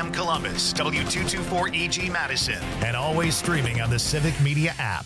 AM Columbus, W224EG Madison, and always streaming on the Civic Media app.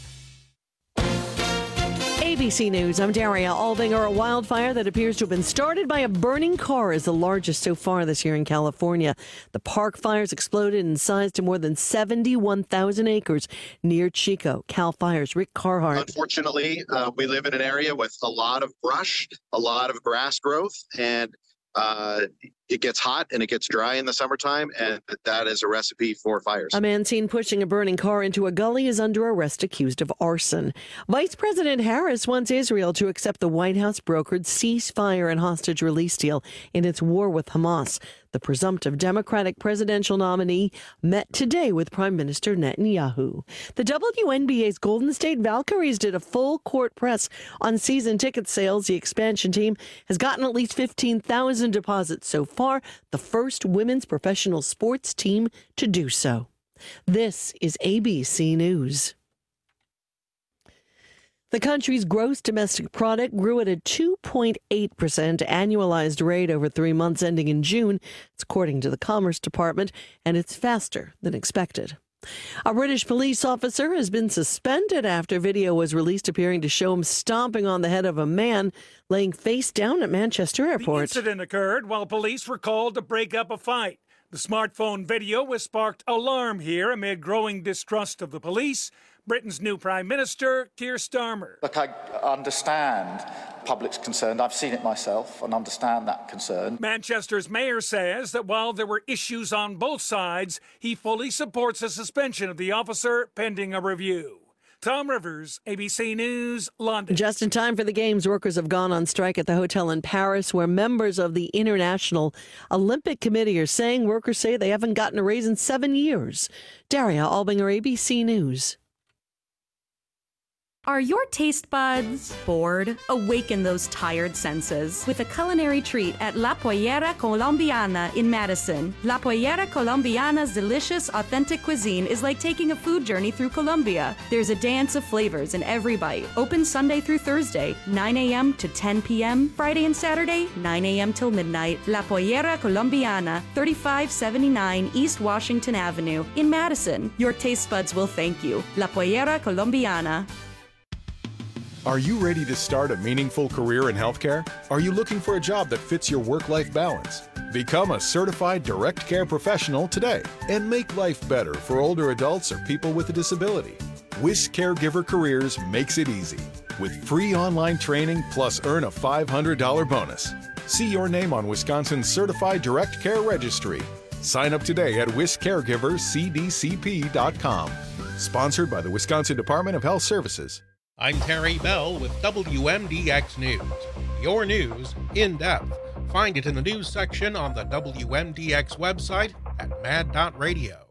ABC News, I'm Daria Albinger. A wildfire that appears to have been started by a burning car is the largest so far this year in California. The Park Fires exploded in size to more than 71,000 acres near Chico. Cal Fire's Rick Carhart. Unfortunately, we live in an area with a lot of brush, a lot of grass growth, and it gets hot and it gets dry in the summertime, and that is a recipe for fires. A man seen pushing a burning car into a gully is under arrest accused of arson. Vice President Harris wants Israel to accept the White House brokered ceasefire and hostage release deal in its war with Hamas. The presumptive Democratic presidential nominee met today with Prime Minister Netanyahu. The WNBA's Golden State Valkyries did a full court press on season ticket sales. The expansion team has gotten at least 15,000 deposits so far, the first women's professional sports team to do so. This is ABC News. The country's gross domestic product grew at a 2.8% annualized rate over 3 months ending in June. It's according to the Commerce Department, and it's faster than expected. A British police officer has been suspended after video was released appearing to show him stomping on the head of a man laying face down at Manchester Airport. The incident occurred while police were called to break up a fight. The smartphone video has sparked alarm here amid growing distrust of the police. Britain's new Prime Minister, Keir Starmer. Look, I understand public's concerned. I've seen it myself and understand that concern. Manchester's mayor says that while there were issues on both sides, he fully supports a suspension of the officer pending a review. Tom Rivers, ABC News, London. Just in time for the games, workers have gone on strike at the hotel in Paris where members of the International Olympic Committee are saying workers say they haven't gotten a raise in 7 years. Daria Albinger, ABC News. Are your taste buds bored? Awaken those tired senses with a culinary treat at La Pollera Colombiana in Madison. La Pollera Colombiana's delicious, authentic cuisine is like taking a food journey through Colombia. There's a dance of flavors in every bite. Open Sunday through Thursday, 9 a.m. to 10 p.m. Friday and Saturday, 9 a.m. till midnight. La Pollera Colombiana, 3579 East Washington Avenue in Madison. Your taste buds will thank you. La Pollera Colombiana. Are you ready to start a meaningful career in healthcare? Are you looking for a job that fits your work-life balance? Become a certified direct care professional today and make life better for older adults or people with a disability. WIS Caregiver Careers makes it easy with free online training plus earn a $500 bonus. See your name on Wisconsin's Certified Direct Care Registry. Sign up today at wiscaregivercdcp.com. Sponsored by the Wisconsin Department of Health Services. I'm Terry Bell with WMDX News. Your news in depth. Find it in the news section on the WMDX website at mad.radio.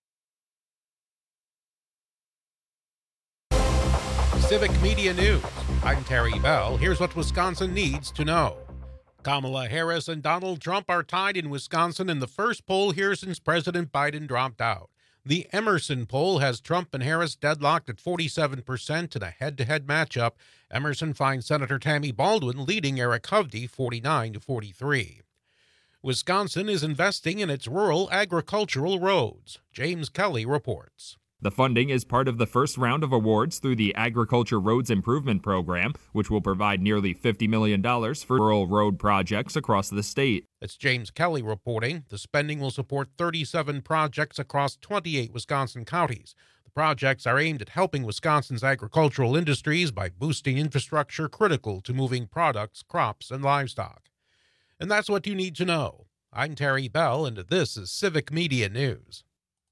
Civic Media News. I'm Terry Bell. Here's what Wisconsin needs to know. Kamala Harris and Donald Trump are tied in Wisconsin in the first poll here since President Biden dropped out. The Emerson poll has Trump and Harris deadlocked at 47% in a head-to-head matchup. Emerson finds Senator Tammy Baldwin leading Eric Hovde 49-43. Wisconsin is investing in its rural agricultural roads. James Kelly reports. The funding is part of the first round of awards through the Agriculture Roads Improvement Program, which will provide nearly $50 million for rural road projects across the state. It's James Kelly reporting. The spending will support 37 projects across 28 Wisconsin counties. The projects are aimed at helping Wisconsin's agricultural industries by boosting infrastructure critical to moving products, crops, and livestock. And that's what you need to know. I'm Terry Bell, and this is Civic Media News.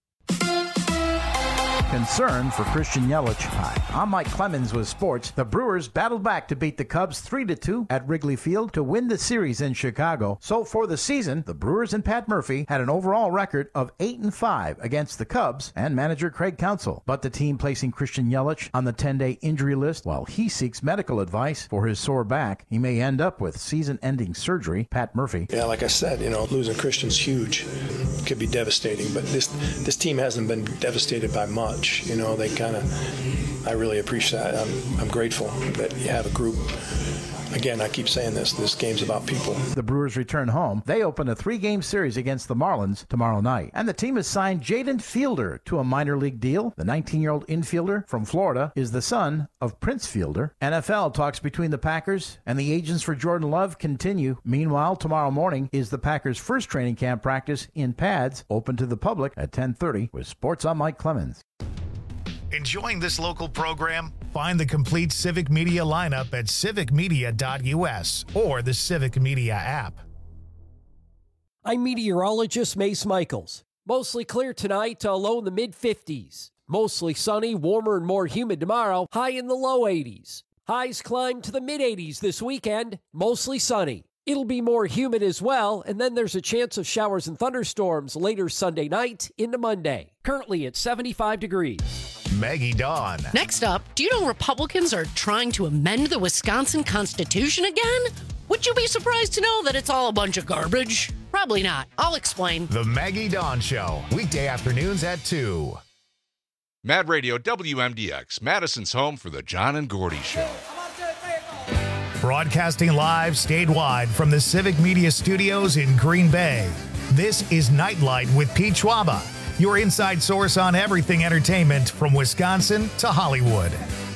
Concern for Christian Yelich. Hi, I'm Mike Clemens with sports. The Brewers battled back to beat the Cubs 3-2 at Wrigley Field to win the series in Chicago. So for the season, the Brewers and Pat Murphy had an overall record of 8-5 against the Cubs and manager Craig Counsell. But the team placing Christian Yelich on the 10-day injury list while he seeks medical advice for his sore back. He may end up with season-ending surgery. Pat Murphy. Yeah, like I said, losing Christian's huge. It could be devastating, but this team hasn't been devastated by much. They I really appreciate that. I'm grateful that you have a group again, I keep saying this game's about people. The Brewers return home. They open a 3-game series against the Marlins tomorrow night. And the team has signed Jaden Fielder to a minor league deal. The 19-year-old infielder from Florida is the son of Prince Fielder. NFL talks between the Packers and the agents for Jordan Love continue. Meanwhile, tomorrow morning is the Packers' first training camp practice in pads, open to the public at 10:30. With Sports, I'm Mike Clemens. Enjoying this local program? Find the complete Civic Media lineup at civicmedia.us or the Civic Media app. I'm meteorologist Mace Michaels. Mostly clear tonight, low in the mid-50s. Mostly sunny, warmer and more humid tomorrow, high in the low 80s. Highs climb to the mid-80s this weekend, mostly sunny. It'll be more humid as well, and then there's a chance of showers and thunderstorms later Sunday night into Monday. Currently at 75 degrees. Maggie Dawn. Next up, do you know Republicans are trying to amend the Wisconsin Constitution again? Would you be surprised to know that it's all a bunch of garbage? Probably not. I'll explain. The Maggie Dawn Show, weekday afternoons at 2. Mad Radio WMDX, Madison's home for the John and Gordy Show. Broadcasting live statewide from the Civic Media Studios in Green Bay. This is Nightlight with Pete Schwaba, your inside source on everything entertainment from Wisconsin to Hollywood.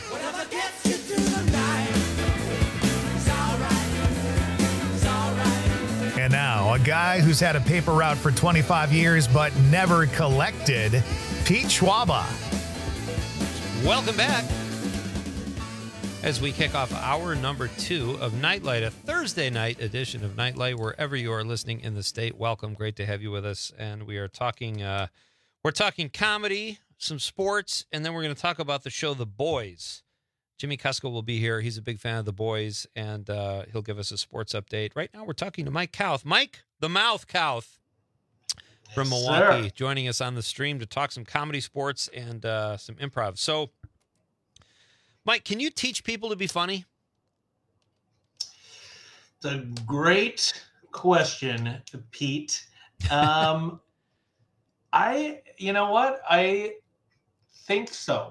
And now, a guy who's had a paper route for 25 years but never collected, Pete Schwaba. Welcome back. As we kick off hour number 2 of Nightlight, a Thursday night edition of Nightlight, wherever you are listening in the state. Welcome. Great to have you with us. And we are talking, we're talking comedy, some sports, and then we're going to talk about the show The Boys. Jimmy Kusko will be here. He's a big fan of The Boys, and he'll give us a sports update. Right now, we're talking to Mike Kauth. Mike, the Mouth Kauth from Milwaukee, joining us on the stream to talk some comedy, sports, and some improv. So, Mike, can you teach people to be funny? It's a great question, Pete. You know what? I think so.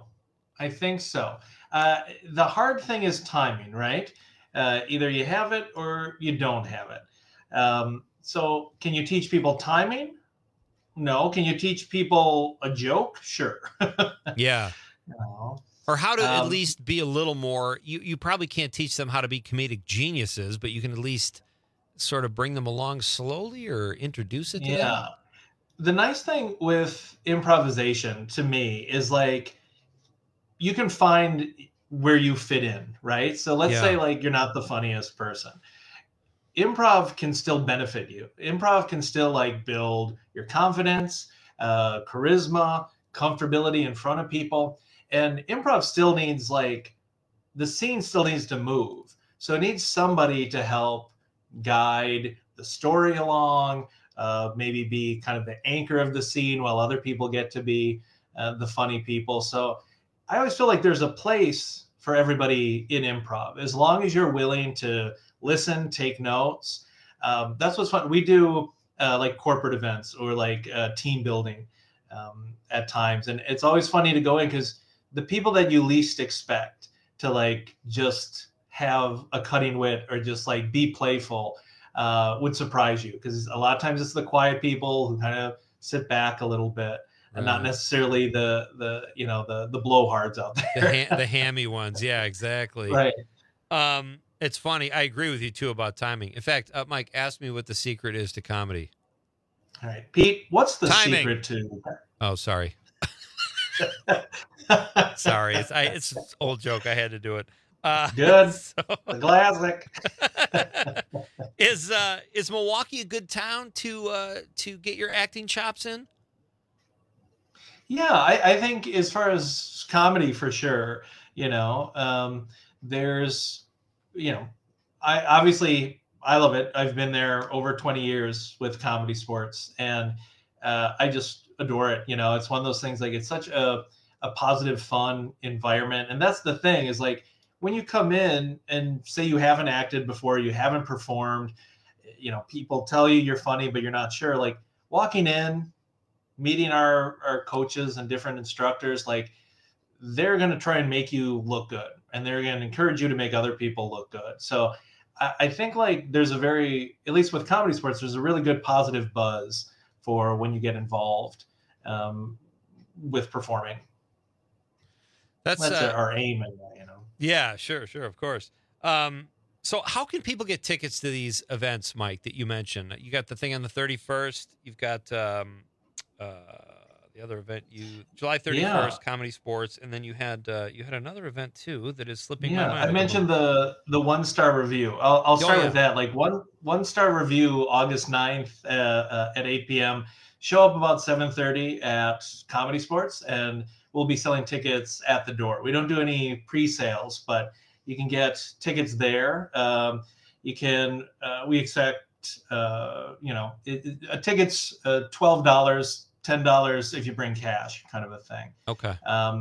The hard thing is timing, right? Either you have it or you don't have it. So can you teach people timing? No. Can you teach people a joke? Sure. Yeah. No. Or how to at least be a little more, you probably can't teach them how to be comedic geniuses, but you can at least sort of bring them along slowly or introduce it to them. Yeah. The nice thing with improvisation to me is like, you can find where you fit in, right? So let's say like you're not the funniest person. Improv can still benefit you. Improv can still like build your confidence, charisma, comfortability in front of people. And improv still needs like, the scene still needs to move. So it needs somebody to help guide the story along, maybe be kind of the anchor of the scene while other people get to be the funny people. So I always feel like there's a place for everybody in improv, as long as you're willing to listen, take notes. That's what's fun. We do like corporate events or like team building at times. And it's always funny to go in because the people that you least expect to like just have a cutting wit or just like be playful would surprise you, because a lot of times it's the quiet people who kind of sit back a little bit. And not necessarily the blowhards out there. The hammy ones. Yeah, exactly. Right. It's funny. I agree with you, too, about timing. In fact, Mike, ask me what the secret is to comedy. All right. Pete, what's the timing. Secret to... Oh, sorry. Sorry. It's an old joke. I had to do it. Good. The classic. Is Milwaukee a good town to get your acting chops in? Yeah, I think as far as comedy, for sure, there's, I love it. I've been there over 20 years with Comedy Sports, and I just adore it. It's one of those things, like, it's such a positive, fun environment. And that's the thing, is like, when you come in and say you haven't acted before, you haven't performed, people tell you you're funny, but you're not sure. Like, walking in, meeting our coaches and different instructors, like, they're going to try and make you look good, and they're going to encourage you to make other people look good. So I think like there's a very, at least with comedy sports, there's a really good positive buzz for when you get involved with performing. That's our aim, you know. Yeah, sure, of course. So how can people get tickets to these events, Mike, that you mentioned? You got the thing on the 31st. You've got the other event, July 31st, Comedy Sports, and then you had another event too that is slipping my mind. I mentioned the 1-star review. I'll start with that. Like one star review, August 9th at 8 p.m. Show up about 7:30 at Comedy Sports, and we'll be selling tickets at the door. We don't do any pre-sales, but you can get tickets there. You can. We expect a ticket's $12. $10 if you bring cash, kind of a thing. Okay.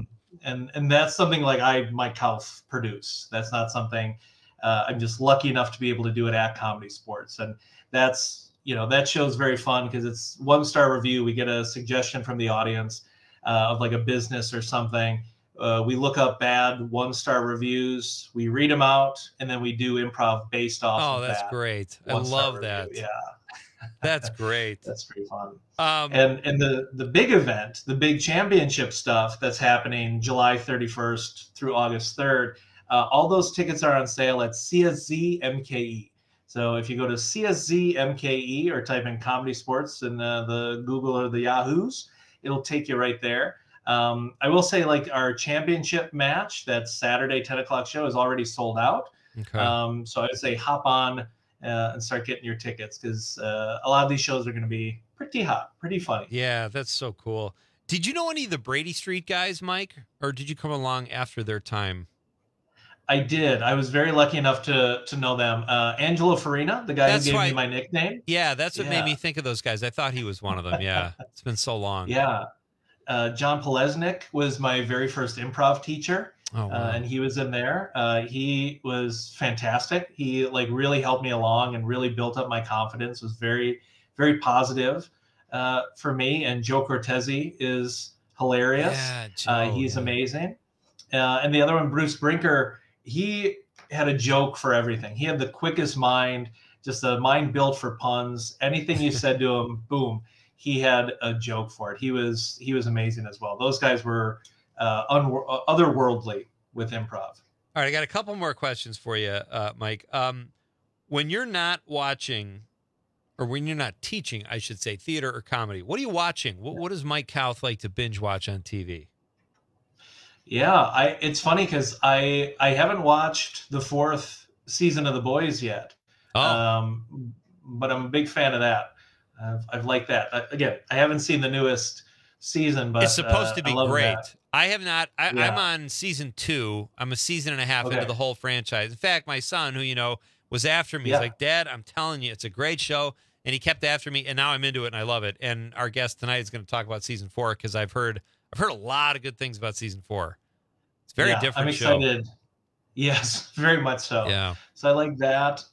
And that's something like I myself produce. That's not something I'm just lucky enough to be able to do it at Comedy Sports. And that's, that show's very fun because it's 1-star review. We get a suggestion from the audience of like a business or something. We look up bad 1-star reviews, we read them out, and then we do improv based off of that. Oh, that's great. I love that. Yeah. That's great. That's pretty fun. And the big event, the big championship stuff that's happening July 31st through August 3rd, all those tickets are on sale at CSZ MKE. So if you go to CSZ MKE or type in Comedy Sports in the Google or the Yahoos, it'll take you right there. I will say, like, our championship match, that Saturday 10 o'clock show, is already sold out. Okay. So I would say hop on and start getting your tickets because a lot of these shows are going to be pretty hot, pretty funny. Yeah, that's so cool. Did you know any of the Brady Street guys, Mike, or did you come along after their time? I did. I was very lucky enough to know them. Angelo Farina, the guy who gave me my nickname. Yeah, that's what made me think of those guys. I thought he was one of them. Yeah, it's been so long. Yeah. John Polesnik was my very first improv teacher. Oh, wow. And he was in there. He was fantastic. He really helped me along and really built up my confidence. Was very, very positive for me. And Joe Cortese is hilarious. Yeah, he's amazing. And the other one, Bruce Brinker, he had a joke for everything. He had the quickest mind, just a mind built for puns. Anything you said to him, boom, he had a joke for it. He was amazing as well. Those guys were otherworldly with improv. All right, I got a couple more questions for you, Mike. When you're not watching, or when you're not teaching, I should say, theater or comedy, what are you watching? What does Mike Kauth like to binge watch on TV? Yeah, it's funny because I haven't watched the 4th season of The Boys yet. Oh. But I'm a big fan of that. I've liked that. Again, I haven't seen the newest season, but it's supposed to be great. That. I have not. I'm on season 2. I'm a season and a half into the whole franchise. In fact, my son, who was after me, he's like, "Dad, I'm telling you, it's a great show," and he kept after me, and now I'm into it and I love it. And our guest tonight is going to talk about season 4 because I've heard a lot of good things about season 4. It's a very different I'm excited. show. Yes, very much so. Yeah. So I like that.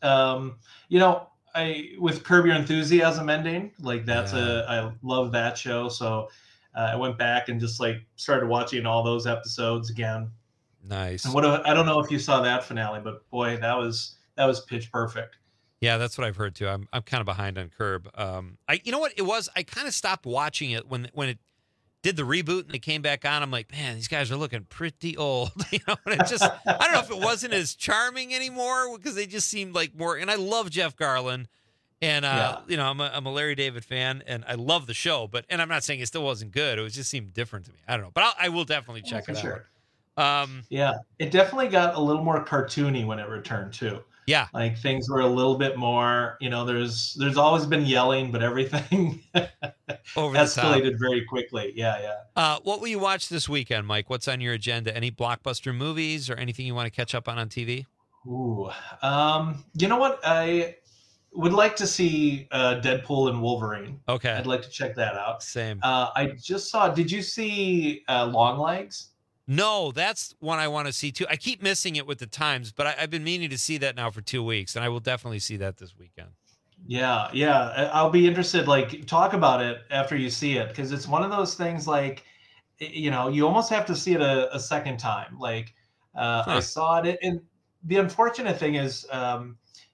With Curb Your Enthusiasm ending, I love that show. So I went back and just started watching all those episodes again. Nice. And I don't know if you saw that finale, but boy, that was pitch perfect. Yeah, that's what I've heard too. I'm kind of behind on Curb. You know what it was? I kind of stopped watching it when it did the reboot and they came back on. I'm like, man, these guys are looking pretty old. And it just, I don't know if it wasn't as charming anymore because they just seemed like more. And I love Jeff Garlin, and I'm a Larry David fan, and I love the show. And I'm not saying it still wasn't good. It just seemed different to me. I don't know, but I will definitely check it out. It definitely got a little more cartoony when it returned too. Yeah, things were a little bit more. There's always been yelling, but everything escalated very quickly. Yeah. What will you watch this weekend, Mike? What's on your agenda? Any blockbuster movies or anything you want to catch up on TV? Ooh, you know what? I would like to see Deadpool and Wolverine. Okay, I'd like to check that out. Same. I just saw. Did you see Longlegs? No, that's one I want to see too. I keep missing it with the times, but I've been meaning to see that now for 2 weeks, and I will definitely see that this weekend. Yeah. I'll be interested. Talk about it after you see it, because it's one of those things. You almost have to see it a second time. I saw it, and the unfortunate thing is,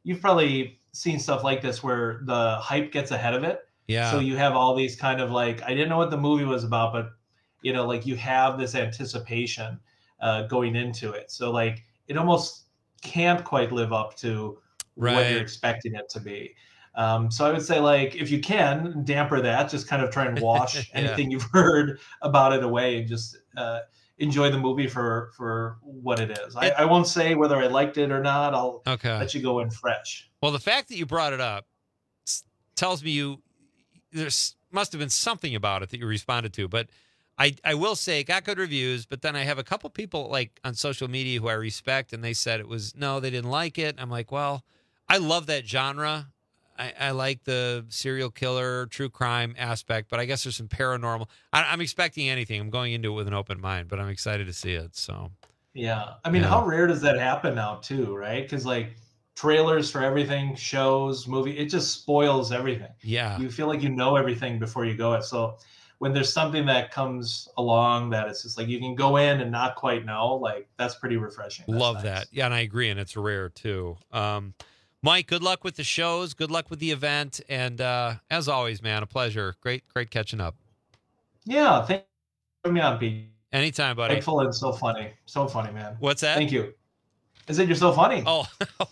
you've probably seen stuff like this where the hype gets ahead of it. Yeah. So you have all these kind of like, I didn't know what the movie was about, but you know, like you have this anticipation going into it. So like it almost can't quite live up to what you're expecting it to be. So I would say, like, if you can damper that, just kind of try and wash anything you've heard about it away and just enjoy the movie for what it is. I won't say whether I liked it or not. I'll let you go in fresh. Well, the fact that you brought it up tells me there must have been something about it that you responded to. But I will say it got good reviews, but then I have a couple people like on social media who I respect, and they said they didn't like it. I'm like, well, I love that genre. I like the serial killer, true crime aspect, but I guess there's some paranormal. I'm expecting anything. I'm going into it with an open mind, but I'm excited to see it. So, yeah. I mean, how rare does that happen now too, right? Because like trailers for everything, shows, movie, it just spoils everything. Yeah. You feel like you know everything before you go it. So when there's something that comes along that it's just like you can go in and not quite know, like that's pretty refreshing. That's love nice. that. Yeah, and I agree, and it's rare too. Mike, good luck with the shows. Good luck with the event. And as always, man, a pleasure. Great catching up. Yeah, thank you for having me on, Pete. Anytime, buddy. Thankful and so funny. So funny, man. What's that? Thank you. I said you're so funny. Oh,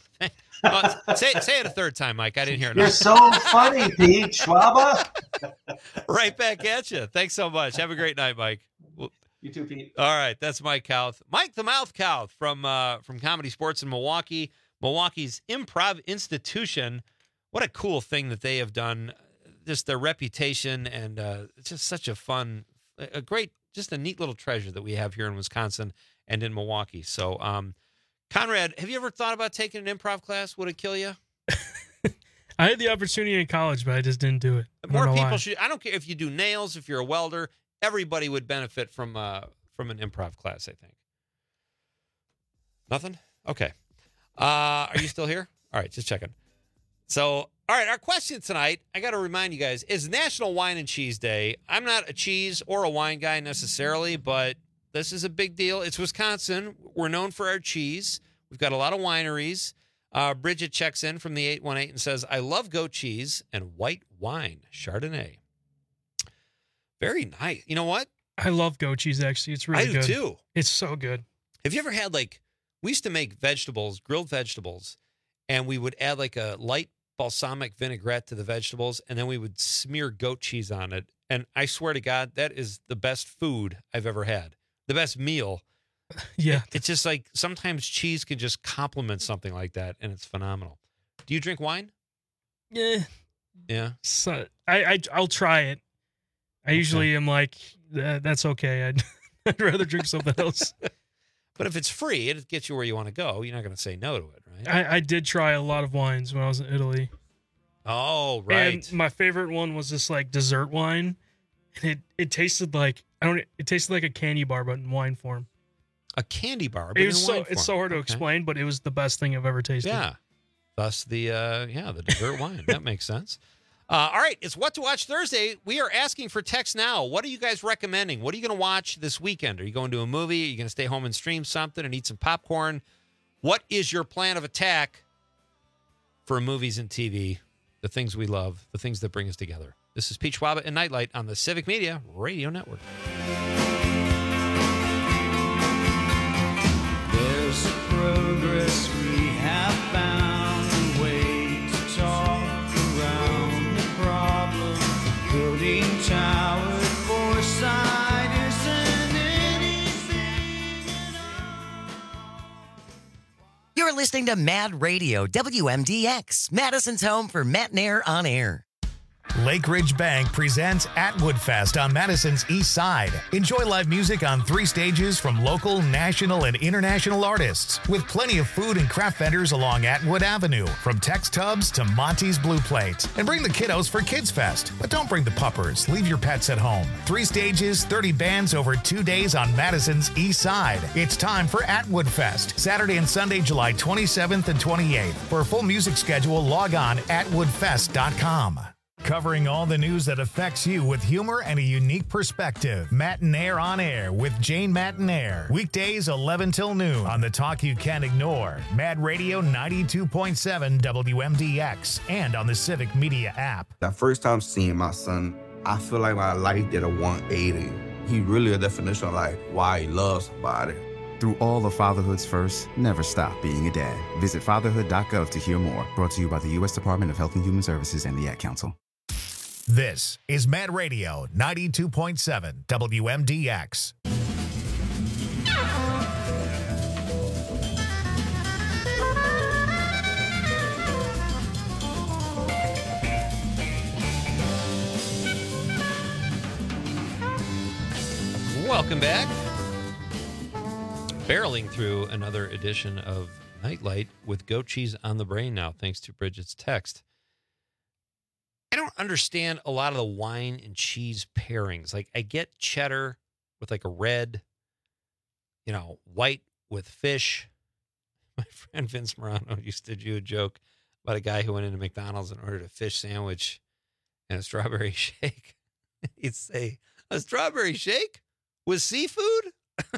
say it a third time, Mike. I didn't hear it. You're so funny, Pete Schwaba. Right back at you. Thanks so much. Have a great night, Mike. You too, Pete. All right, that's Mike Kauth. Mike the Mouth Kauth from Comedy Sports in Milwaukee. Milwaukee's Improv Institution. What a cool thing that they have done. Just their reputation, and it's just such a fun, a great, just a neat little treasure that we have here in Wisconsin and in Milwaukee. So, Conrad, have you ever thought about taking an improv class? Would it kill you? I had the opportunity in college, but I just didn't do it. More people should. I don't care if you do nails, if you're a welder. Everybody would benefit from an improv class, I think. Nothing? Okay. Are you still here? All right, just checking. So, all right, our question tonight, I got to remind you guys, is National Wine and Cheese Day. I'm not a cheese or a wine guy necessarily, but this is a big deal. It's Wisconsin. We're known for our cheese. We've got a lot of wineries. Bridget checks in from the 818 and says, I love goat cheese and white wine, Chardonnay. Very nice. You know what? I love goat cheese, actually. It's really good. I do, too. It's so good. Have you ever had, like, we used to make vegetables, grilled vegetables, and we would add, like, a light balsamic vinaigrette to the vegetables, and then we would smear goat cheese on it. And I swear to God, that is the best food I've ever had. The best meal. Yeah. It's just like sometimes cheese can just complement something like that, and it's phenomenal. Do you drink wine? Yeah. Yeah. So I'll try it. I usually am like, that's okay. I'd rather drink something else. But if it's free, it gets you where you want to go. You're not going to say no to it, right? I did try a lot of wines when I was in Italy. Oh, right. And my favorite one was this like dessert wine. And it tasted like it tasted like a candy bar, but in wine form. A candy bar, but it's so hard to explain, but it was the best thing I've ever tasted. Yeah. Thus the dessert wine. That makes sense. All right, it's What to Watch Thursday. We are asking for text now. What are you guys recommending? What are you going to watch this weekend? Are you going to a movie? Are you going to stay home and stream something and eat some popcorn? What is your plan of attack for movies and TV, the things we love, the things that bring us together? This is Pete Schwaba and Nightlight on the Civic Media Radio Network. There's progress we have found. Tower foresight isn't anything at all. You're listening to Mad Radio, WMDX, Madison's home for Matt Nair on air. Lake Ridge Bank presents Atwood Fest on Madison's East Side. Enjoy live music on 3 stages from local, national, and international artists, with plenty of food and craft vendors along Atwood Avenue, from Tex Tubs to Monty's Blue Plate. And bring the kiddos for Kids Fest, but don't bring the puppers. Leave your pets at home. 3 stages, 30 bands over 2 days on Madison's East Side. It's time for Atwood Fest, Saturday and Sunday, July 27th and 28th. For a full music schedule, log on atwoodfest.com. covering all the news that affects you with humor and a unique perspective. Matinaire on Air with Jane Matinaire. Weekdays 11 till noon on the talk you can't ignore. Mad Radio 92.7 WMDX and on the Civic Media app. That first time seeing my son, I feel like my life did a 180. He really a definition of like why he loves somebody. Through all of fatherhood's first, never stop being a dad. Visit fatherhood.gov to hear more. Brought to you by the U.S. Department of Health and Human Services and the Ad Council. This is Mad Radio 92.7 WMDX. Welcome back. Barreling through another edition of Nightlight with goat cheese on the brain now, thanks to Bridget's text. I don't understand a lot of the wine and cheese pairings. Like, I get cheddar with like a red, white with fish. My friend Vince Morano used to do a joke about a guy who went into McDonald's and ordered a fish sandwich and a strawberry shake. He'd say, a strawberry shake with seafood?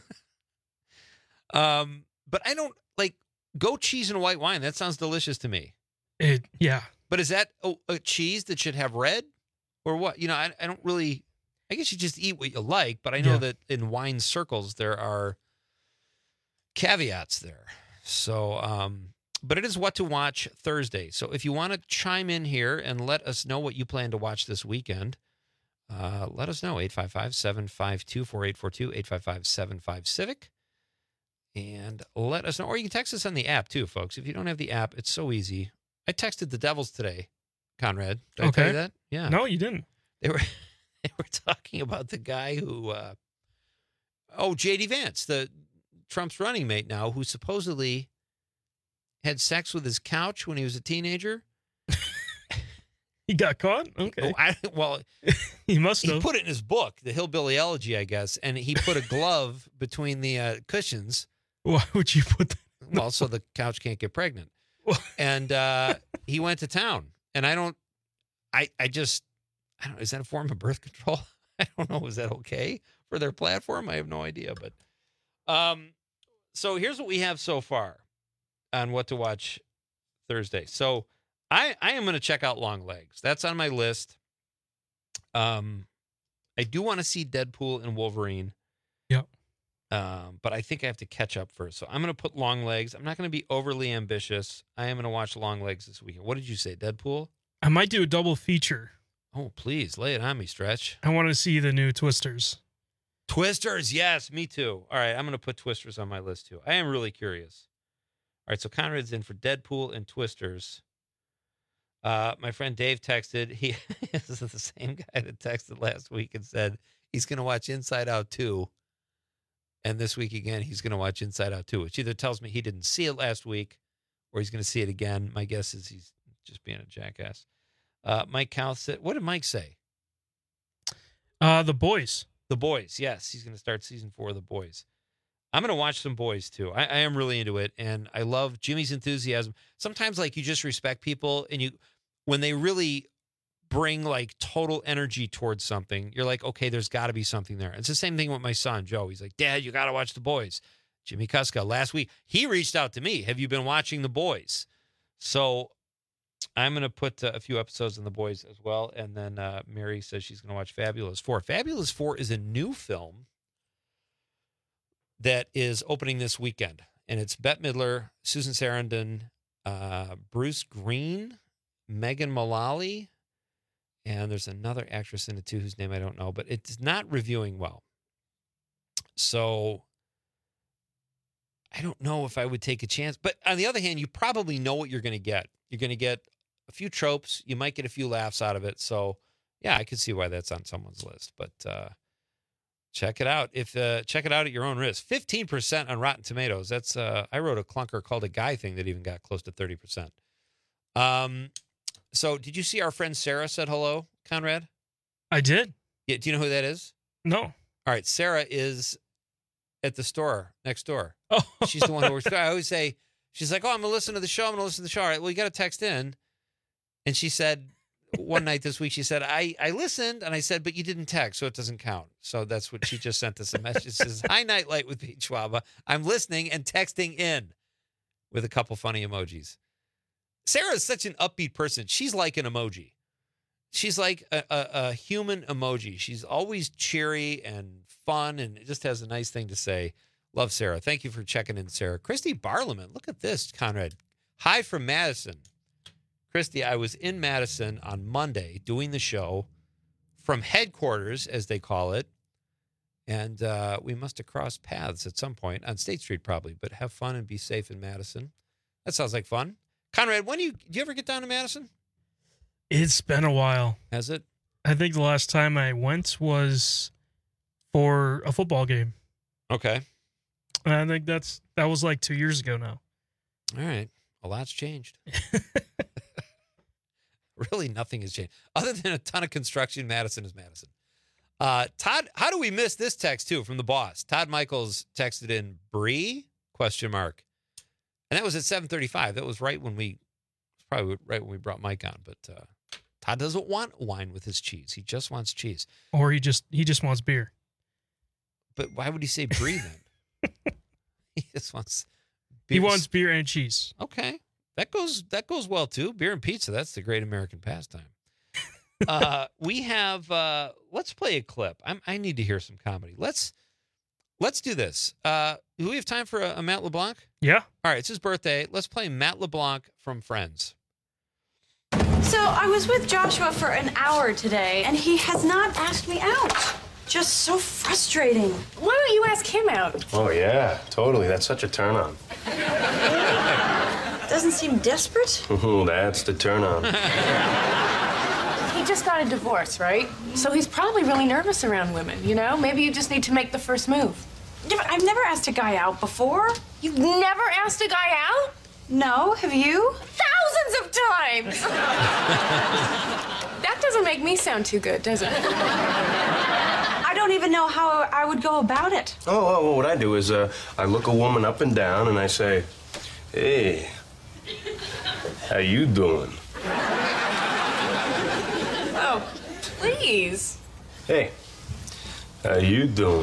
But I don't like goat cheese and white wine. That sounds delicious to me. Yeah. But is that a cheese that should have red or what? I don't really, I guess you just eat what you like, but I know that in wine circles, there are caveats there. So, but it is What to Watch Thursday. So if you want to chime in here and let us know what you plan to watch this weekend, let us know. 855-752-4842, 855-75-CIVIC. And let us know. Or you can text us on the app, too, folks. If you don't have the app, it's so easy. I texted the Devils today, Conrad. Did I tell you that? Yeah. No, you didn't. They were talking about the guy who, J.D. Vance, Trump's running mate now, who supposedly had sex with his couch when he was a teenager. He got caught? Okay. He must have. He put it in his book, The Hillbilly Elegy, I guess, and he put a glove between the cushions. Why would you put that? Well, so the couch can't get pregnant. And he went to town. And I don't, is that a form of birth control? I don't know. Is that okay for their platform? I have no idea. But so here's what we have so far on What to Watch Thursday. So I am going to check out Long Legs. That's on my list. I do want to see Deadpool and Wolverine. Yep. But I think I have to catch up first. So I'm going to put Long Legs. I'm not going to be overly ambitious. I am going to watch Long Legs this weekend. What did you say, Deadpool? I might do a double feature. Oh, please, lay it on me, Stretch. I want to see the new Twisters. Twisters, yes, me too. All right, I'm going to put Twisters on my list too. I am really curious. All right, so Conrad's in for Deadpool and Twisters. My friend Dave texted. This is the same guy that texted last week and said he's going to watch Inside Out 2. And this week again, he's going to watch Inside Out 2, which either tells me he didn't see it last week or he's going to see it again. My guess is he's just being a jackass. Mike Kouth said, what did Mike say? The Boys. The Boys, yes. He's going to start season 4 of The Boys. I'm going to watch some Boys, too. I am really into it, and I love Jimmy's enthusiasm. Sometimes, you just respect people, and when they really bring, total energy towards something, you're like, okay, there's got to be something there. It's the same thing with my son, Joe. He's like, Dad, you got to watch The Boys. Jimmy Kuska, last week, he reached out to me. Have you been watching The Boys? So I'm going to put a few episodes in The Boys as well, and then Mary says she's going to watch Fabulous 4. Fabulous 4 is a new film that is opening this weekend, and it's Bette Midler, Susan Sarandon, Bruce Green, Megan Mullally, and there's another actress in it too whose name I don't know, but it's not reviewing well. So I don't know if I would take a chance. But on the other hand, you probably know what you're going to get. You're going to get a few tropes. You might get a few laughs out of it. So, yeah, I can see why that's on someone's list. But check it out. Check it out at your own risk. 15% on Rotten Tomatoes. That's I wrote a clunker called A Guy Thing that even got close to 30%. So did you see our friend Sarah said hello, Conrad? I did. Yeah, do you know who that is? No. All right. Sarah is at the store next door. Oh. She's the one who works there. I always say, she's like, oh, I'm going to listen to the show. All right, well, you got to text in. And she said, one night this week, she said, I listened, and I said, but you didn't text, so it doesn't count. So that's what she just sent us a message. It says, hi, Nightlight with Pete Schwaba. I'm listening and texting in with a couple funny emojis. Sarah is such an upbeat person. She's like an emoji. She's like a human emoji. She's always cheery and fun and just has a nice thing to say. Love Sarah. Thank you for checking in, Sarah. Christy Barliman. Look at this, Conrad. Hi from Madison. Christy, I was in Madison on Monday doing the show from headquarters, as they call it. And we must have crossed paths at some point on State Street probably. But have fun and be safe in Madison. That sounds like fun. Conrad, do you ever get down to Madison? It's been a while. Has it? I think the last time I went was for a football game. Okay. And I think that was like 2 years ago now. All right. A lot's changed. Really, nothing has changed. Other than a ton of construction, Madison is Madison. Todd, how do we miss this text, too, from the boss? Todd Michaels texted in, Brie? ? And that was at 7:35. That was probably right when we brought Mike on. But Todd doesn't want wine with his cheese. He just wants cheese. Or he just wants beer. But why would he say Brie then? He just wants beer. He wants beer and cheese. Okay. That goes well, too. Beer and pizza, that's the great American pastime. We have, let's play a clip. I need to hear some comedy. Let's do this. Do we have time for a Matt LeBlanc? Yeah. All right, it's his birthday. Let's play Matt LeBlanc from Friends. So I was with Joshua for an hour today, and he has not asked me out. Just so frustrating. Why don't you ask him out? Oh, yeah, totally. That's such a turn on. Doesn't seem desperate. That's the turn on. He just got a divorce, right? So he's probably really nervous around women, you know? Maybe you just need to make the first move. Yeah, but I've never asked a guy out before. You've never asked a guy out? No, have you? Thousands of times! That doesn't make me sound too good, does it? I don't even know how I would go about it. Well, what I do is I look a woman up and down and I say, hey, how you doing? Oh, please. Hey, how you doing?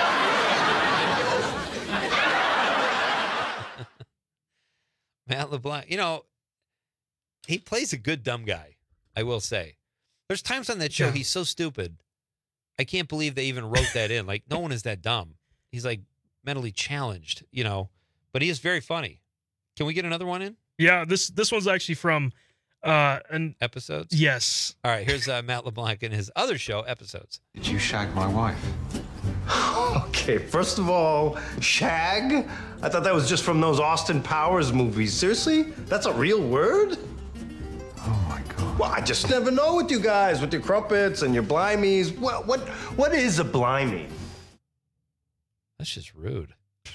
Matt LeBlanc, he plays a good dumb guy, I will say. There's times on that show he's so stupid. I can't believe they even wrote that in. Like, no one is that dumb. He's like mentally challenged, but he is very funny. Can we get another one in? Yeah, this one's actually from an Episodes? Yes. All right, here's Matt LeBlanc in his other show, Episodes. Did you shag my wife? Okay, first of all, shag? I thought that was just from those Austin Powers movies. Seriously? That's a real word? Oh my God. Well, I just never know with you guys, with your crumpets and your blimies. What is a blimey? That's just rude.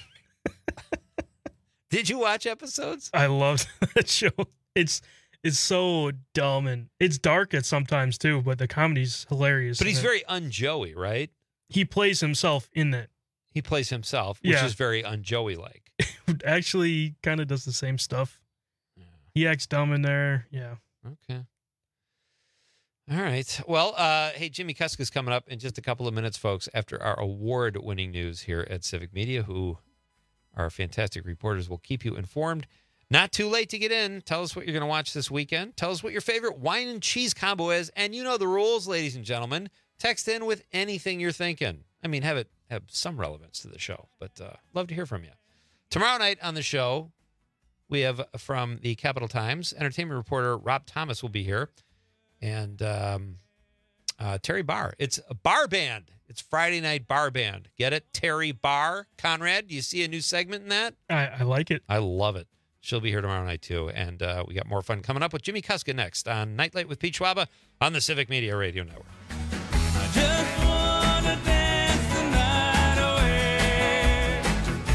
Did you watch Episodes? I loved that show. It's so dumb and it's dark at sometimes too, but the comedy's hilarious. But he's very un-Joey, right? He plays himself in that. He plays himself, which is very un-Joey-like. Actually, kind of does the same stuff. Yeah. He acts dumb in there. Yeah. Okay. All right. Well, hey, Jimmy Kuska's coming up in just a couple of minutes, folks, after our award-winning news here at Civic Media, who our fantastic reporters will keep you informed. Not too late to get in. Tell us what you're going to watch this weekend. Tell us what your favorite wine and cheese combo is. And you know the rules, ladies and gentlemen. Text in with anything you're thinking. I mean, have some relevance to the show, but love to hear from you. Tomorrow night on the show, we have from the Capital Times, entertainment reporter Rob Thomas will be here. And Terry Barr. It's a bar band. It's Friday night bar band. Get it? Terry Barr. Conrad, do you see a new segment in that? I like it. I love it. She'll be here tomorrow night, too. And we got more fun coming up with Jimmy Kuska next on Nightlight with Pete Schwaba on the Civic Media Radio Network. Just wanna dance the night away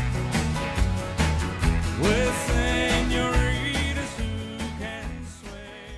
with senoritas who can sway.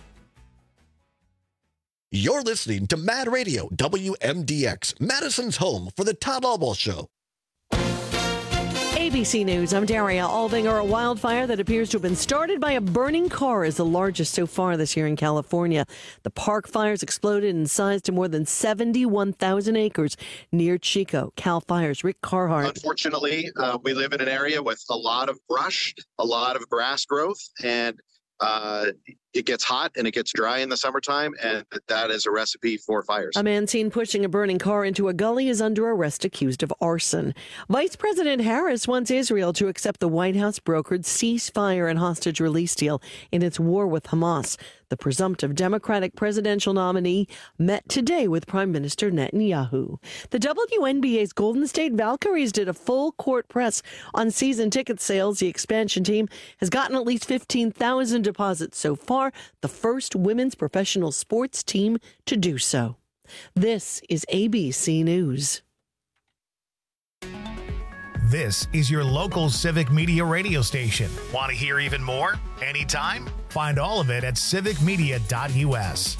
You're listening to Mad Radio, WMDX, Madison's home for the Todd Albaugh Show. A ABC News, I'm Daria Aldinger. A wildfire that appears to have been started by a burning car is the largest so far this year in California. The Park Fires exploded in size to more than 71,000 acres near Chico. Cal Fire's Rick Carhart. Unfortunately, we live in an area with a lot of brush, a lot of grass growth, and it gets hot and it gets dry in the summertime, and that is a recipe for fires. A man seen pushing a burning car into a gully is under arrest accused of arson. Vice President Harris wants Israel to accept the White House brokered ceasefire and hostage release deal in its war with Hamas. The presumptive Democratic presidential nominee met today with Prime Minister Netanyahu. The WNBA's Golden State Valkyries did a full court press on season ticket sales. The expansion team has gotten at least 15,000 deposits so far, the first women's professional sports team to do so. This is ABC News. This is your local Civic Media radio station. Want to hear even more? Anytime? Find all of it at civicmedia.us.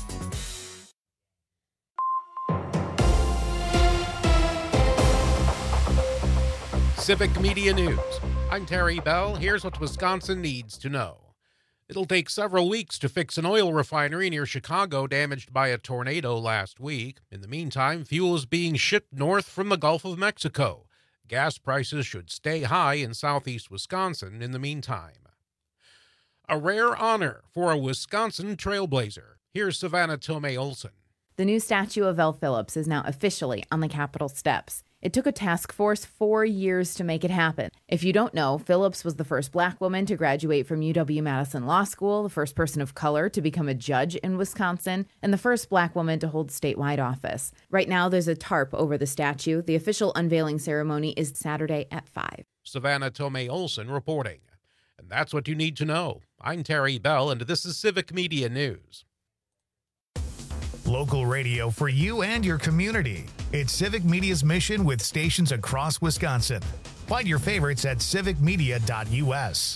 Civic Media News. I'm Terry Bell. Here's what Wisconsin needs to know. It'll take several weeks to fix an oil refinery near Chicago damaged by a tornado last week. In the meantime, fuel is being shipped north from the Gulf of Mexico. Gas prices should stay high in southeast Wisconsin in the meantime. A rare honor for a Wisconsin trailblazer. Here's Savannah Tomei Olson. The new statue of Elle Phillips is now officially on the Capitol steps. It took a task force 4 years to make it happen. If you don't know, Phillips was the first Black woman to graduate from UW-Madison Law School, the first person of color to become a judge in Wisconsin, and the first Black woman to hold statewide office. Right now, there's a tarp over the statue. The official unveiling ceremony is Saturday at 5. Savannah Tomei Olson reporting. And that's what you need to know. I'm Terry Bell, and this is Civic Media News. Local radio for you and your community. It's Civic Media's mission with stations across Wisconsin. Find your favorites at civicmedia.us.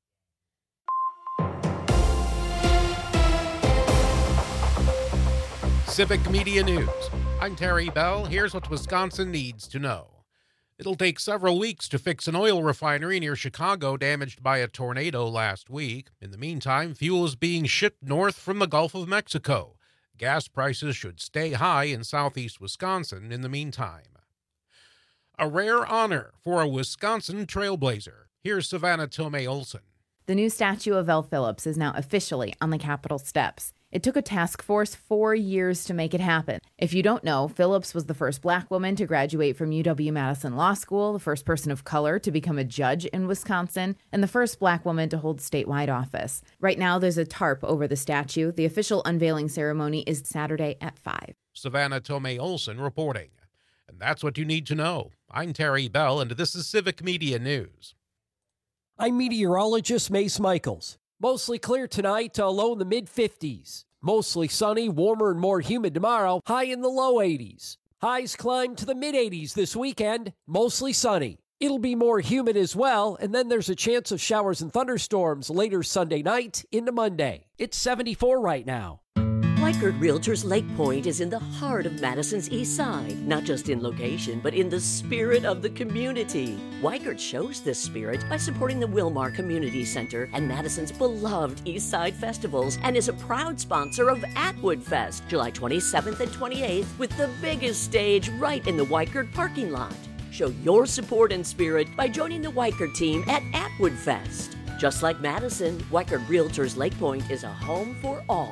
Civic Media News. I'm Terry Bell. Here's what Wisconsin needs to know. It'll take several weeks to fix an oil refinery near Chicago damaged by a tornado last week. In the meantime, fuel is being shipped north from the Gulf of Mexico. Gas prices should stay high in southeast Wisconsin in the meantime. A rare honor for a Wisconsin trailblazer. Here's Savannah Tomei Olson. The new statue of Elle Phillips is now officially on the Capitol steps. It took a task force 4 years to make it happen. If you don't know, Phillips was the first Black woman to graduate from UW-Madison Law School, the first person of color to become a judge in Wisconsin, and the first Black woman to hold statewide office. Right now, there's a tarp over the statue. The official unveiling ceremony is Saturday at 5. Savannah Tomei Olson reporting. And that's what you need to know. I'm Terry Bell, and this is Civic Media News. I'm meteorologist Mace Michaels. Mostly clear tonight, low in the mid-50s. Mostly sunny, warmer and more humid tomorrow, high in the low 80s. Highs climb to the mid-80s this weekend, mostly sunny. It'll be more humid as well, and then there's a chance of showers and thunderstorms later Sunday night into Monday. It's 74 right now. Weichert Realtors Lake Point is in the heart of Madison's East Side, not just in location, but in the spirit of the community. Weichert shows this spirit by supporting the Wilmar Community Center and Madison's beloved East Side festivals, and is a proud sponsor of Atwood Fest, July 27th and 28th, with the biggest stage right in the Weichert parking lot. Show your support and spirit by joining the Weichert team at Atwood Fest. Just like Madison, Weichert Realtors Lake Point is a home for all.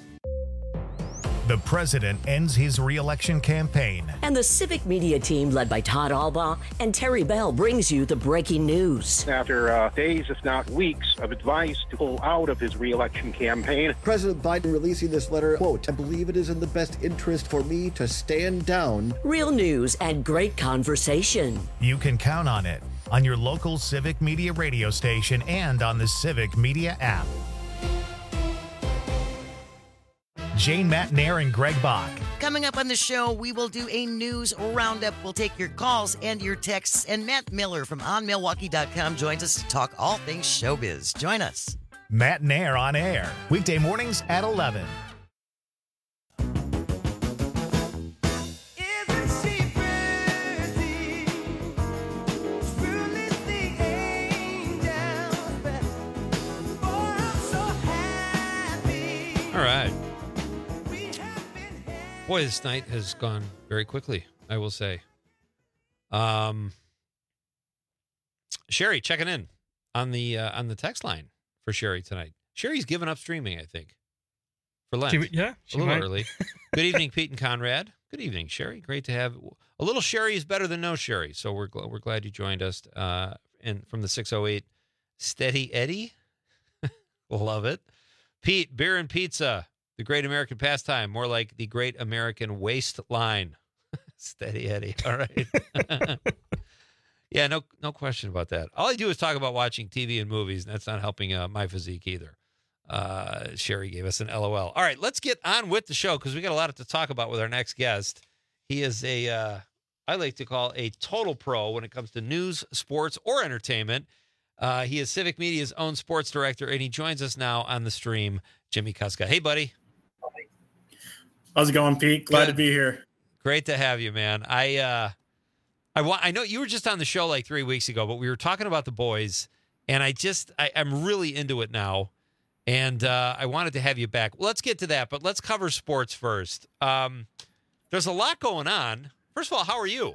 The president ends his re-election campaign. And the Civic Media team, led by Todd Albaugh and Terry Bell, brings you the breaking news. After days, if not weeks, of advice to pull out of his re-election campaign. President Biden releasing this letter, quote, "I believe it is in the best interest for me to stand down." Real news and great conversation. You can count on it on your local Civic Media radio station and on the Civic Media app. Jane Matnair and Greg Bach. Coming up on the show, we will do a news roundup. We'll take your calls and your texts. And Matt Miller from OnMilwaukee.com joins us to talk all things showbiz. Join us. Matnair on air, weekday mornings at 11. Isn't she pretty? Truly think right. Boy, this night has gone very quickly, I will say. Sherry checking in on the text line for Sherry tonight. Sherry's given up streaming, I think, for Lent. Yeah, a little early. Good evening, Pete and Conrad. Good evening, Sherry. Great to have a little Sherry is better than no Sherry. So we're glad you joined us. And from the 608, Steady Eddie, love it. Pete, beer and pizza, the great American pastime, more like the great American waistline. Steady Eddie. All right. Yeah, no question about that. All I do is talk about watching TV and movies, and that's not helping my physique either. Sherry gave us an LOL. All right, let's get on with the show because we got a lot to talk about with our next guest. He is I like to call a total pro when it comes to news, sports, or entertainment. He is Civic Media's own sports director, and he joins us now on the stream, Jimmy Kuska. Hey, buddy. How's it going, Pete? Glad to be here. Great to have you, man. I know you were just on the show like 3 weeks ago, but we were talking about the boys, and I'm really into it now, and I wanted to have you back. Well, let's get to that, but let's cover sports first. There's a lot going on. First of all, how are you?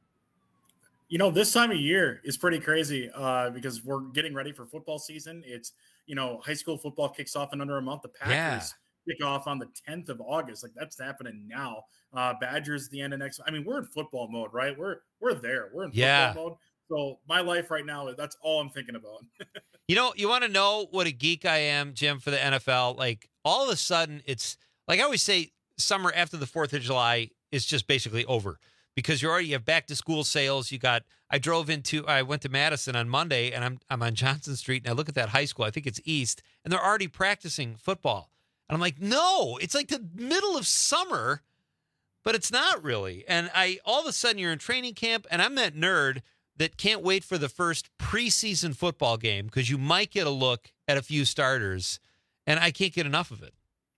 You know, this time of year is pretty crazy because we're getting ready for football season. It's, high school football kicks off in under a month. The Packers kick off on the 10th of August. Like, that's happening now. Badgers the end of next. I mean, we're in football mode, right? We're there. We're in football mode. So my life right now, that's all I'm thinking about. You want to know what a geek I am, Jim, for the NFL? Like, all of a sudden, it's like I always say, summer after the 4th of July is just basically over because you have back to school sales. I went to Madison on Monday and I'm on Johnson Street and I look at that high school. I think it's East, and they're already practicing football. And I'm like, no, it's like the middle of summer, but it's not really. And all of a sudden you're in training camp, and I'm that nerd that can't wait for the first preseason football game because you might get a look at a few starters, and I can't get enough of it.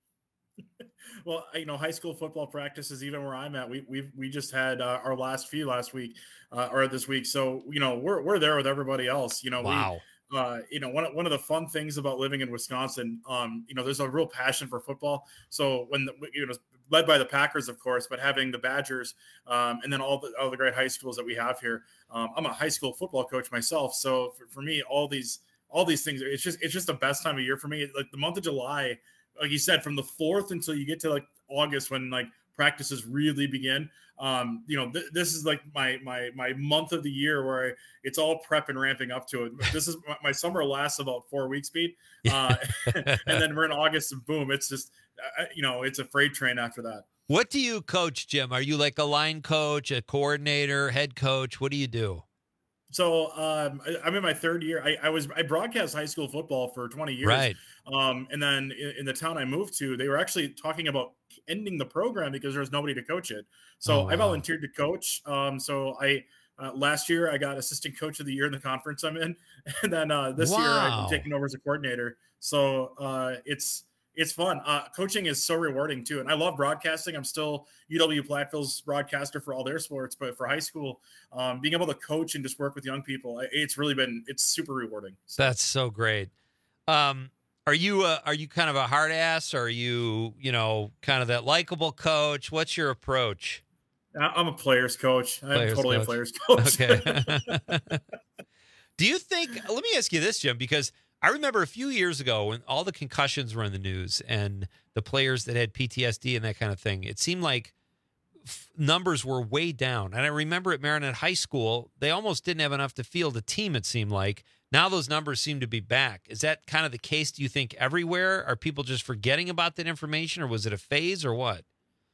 Well, high school football practices, even where I'm at, we just had our last week or this week. So, we're there with everybody else. Wow. One of the fun things about living in Wisconsin, there's a real passion for football. So when led by the Packers, of course, but having the Badgers, and then all the great high schools that we have here. I'm a high school football coach myself. So for me, all these things, it's just the best time of year for me. Like the month of July, like you said, from the 4th until you get to like August when like practices really begin. This is like my month of the year where it's all prep and ramping up to it. This is my summer lasts about 4 weeks, Pete. And then we're in August and boom, it's just, it's a freight train after that. What do you coach, Jim? Are you like a line coach, a coordinator, head coach? What do you do? So I'm in my third year. I broadcast high school football for 20 years. Right. And then in the town I moved to, they were actually talking about ending the program because there's nobody to coach it. So I volunteered to coach. So last year I got assistant coach of the year in the conference I'm in. And then this year I've taken over as a coordinator. So it's fun. Coaching is so rewarding too. And I love broadcasting. I'm still UW Platteville's broadcaster for all their sports, but for high school, being able to coach and just work with young people, it's super rewarding. That's so great. Are you kind of a hard ass? Or are you, kind of that likable coach? What's your approach? I'm a player's coach. I'm totally a player's coach. Okay. Do you think, let me ask you this, Jim, because I remember a few years ago when all the concussions were in the news and the players that had PTSD and that kind of thing, it seemed like numbers were way down. And I remember at Marinette High School, they almost didn't have enough to field a team, it seemed like. Now those numbers seem to be back. Is that kind of the case, do you think, everywhere? Are people just forgetting about that information, or was it a phase, or what?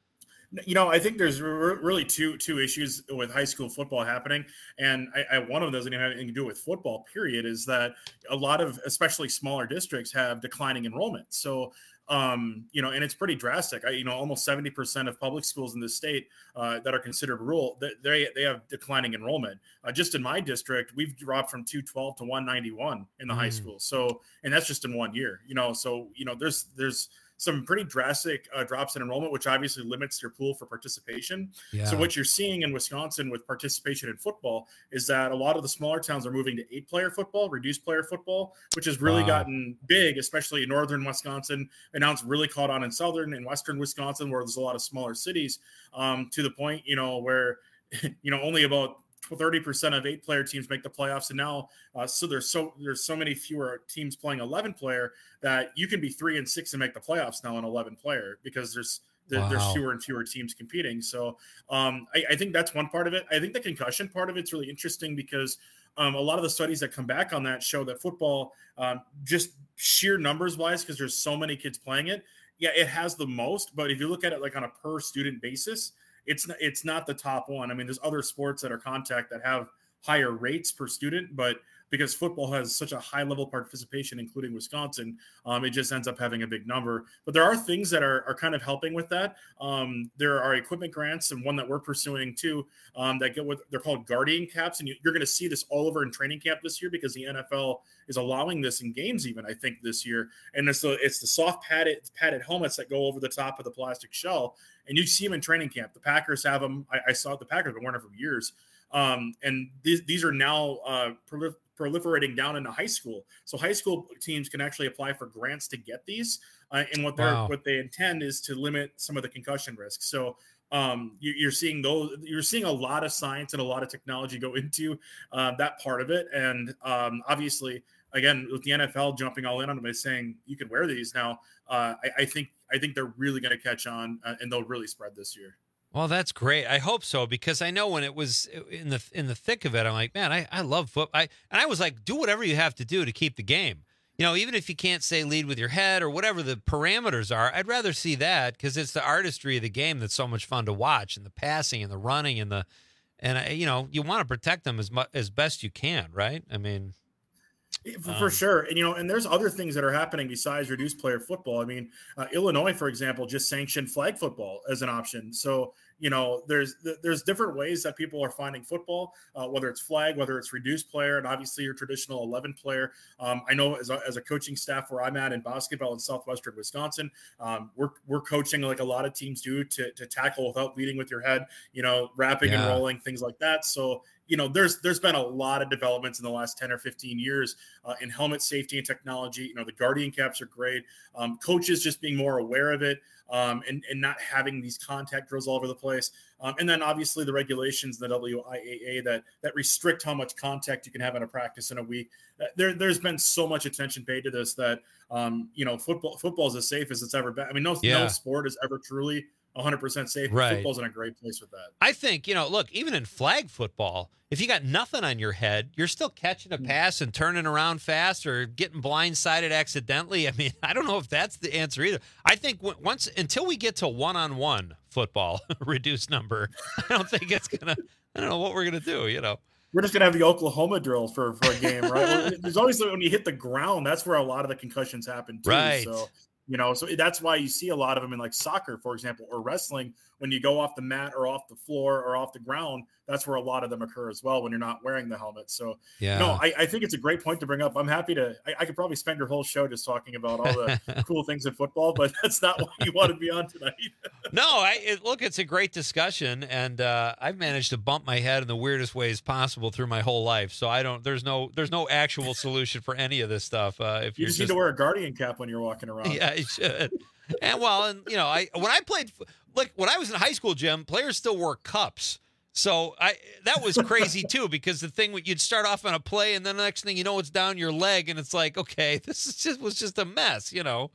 I think there's really two issues with high school football happening. And one of those doesn't have anything to do with football, period, is that a lot of, especially smaller districts, have declining enrollment. So, and it's pretty drastic. Almost 70% of public schools in the state that are considered rural, they have declining enrollment. Just in my district, we've dropped from 212 to 191 in the high school. So, and that's just in 1 year, so, there's some pretty drastic drops in enrollment, which obviously limits your pool for participation. Yeah. So what you're seeing in Wisconsin with participation in football is that a lot of the smaller towns are moving to 8-player football, reduced player football, which has really gotten big, especially in northern Wisconsin. And now it's really caught on in southern and western Wisconsin, where there's a lot of smaller cities, to the point, where, only about 30% of 8-player teams make the playoffs, and now so there's so many fewer teams playing 11-player that you can be 3-6 and make the playoffs now in 11-player, because there's fewer and fewer teams competing. So I think that's one part of it. I think the concussion part of it's really interesting, because a lot of the studies that come back on that show that football, just sheer numbers wise, because there's so many kids playing it, it has the most. But if you look at it like on a per student basis, it's not the top one. I mean, there's other sports that are contact that have higher rates per student, but because football has such a high level of participation, including Wisconsin, it just ends up having a big number. But there are things that are kind of helping with that. There are equipment grants, and one that we're pursuing too, that get what they're called guardian caps. And you're going to see this all over in training camp this year, because the NFL is allowing this in games even, I think, this year. And it's the soft padded helmets that go over the top of the plastic shell. And you see them in training camp. The Packers have them. I saw the Packers have been wearing them for years. And these are now proliferating down into high school. So high school teams can actually apply for grants to get these. And what they intend is to limit some of the concussion risk. So you're seeing a lot of science and a lot of technology go into that part of it. And obviously, again, with the NFL jumping all in on it by saying you can wear these now, I think they're really going to catch on, and they'll really spread this year. Well, that's great. I hope so, because I know when it was in the thick of it, I'm like, man, I love football. And I was like, do whatever you have to do to keep the game. Even if you can't say lead with your head or whatever the parameters are, I'd rather see that, because it's the artistry of the game that's so much fun to watch, and the passing and the running and you want to protect them as best you can, right? I mean, for sure. And, and there's other things that are happening besides reduced player football. I mean, Illinois, for example, just sanctioned flag football as an option. So, there's different ways that people are finding football, whether it's flag, whether it's reduced player, and obviously your traditional 11-player. I know as a coaching staff where I'm at in basketball in Southwestern Wisconsin, we're coaching like a lot of teams do to tackle without leading with your head, wrapping and rolling, things like that. So, there's been a lot of developments in the last 10 or 15 years in helmet safety and technology. The guardian caps are great. Coaches just being more aware of it, and not having these contact drills all over the place. And then obviously the regulations, the WIAA that restrict how much contact you can have in a practice in a week. There's been so much attention paid to this that, football is as safe as it's ever been. I mean, no sport is ever truly 100% safe. Right. Football's in a great place with that. I think, look, even in flag football, if you got nothing on your head, you're still catching a pass and turning around fast or getting blindsided accidentally. I mean, I don't know if that's the answer either. I think until we get to one-on-one football, reduced number, I don't think it's going to, I don't know what we're going to do, We're just going to have the Oklahoma drill for a game, right? There's always, when you hit the ground, that's where a lot of the concussions happen too. Right. So, so that's why you see a lot of them in like soccer, for example, or wrestling. When you go off the mat or off the floor or off the ground, that's where a lot of them occur as well when you're not wearing the helmet. So, I think it's a great point to bring up. I'm happy I could probably spend your whole show just talking about all the cool things in football, but that's not what you want to be on tonight. No, look, it's a great discussion, and I've managed to bump my head in the weirdest ways possible through my whole life. So there's no actual solution for any of this stuff. If you just need to wear a guardian cap when you're walking around. Yeah, you should. And when I played, like when I was in high school, Jim, players still wore cups. So that was crazy too, because the thing you'd start off on a play, and then the next thing you know, it's down your leg, and it's like, okay, was just a mess, So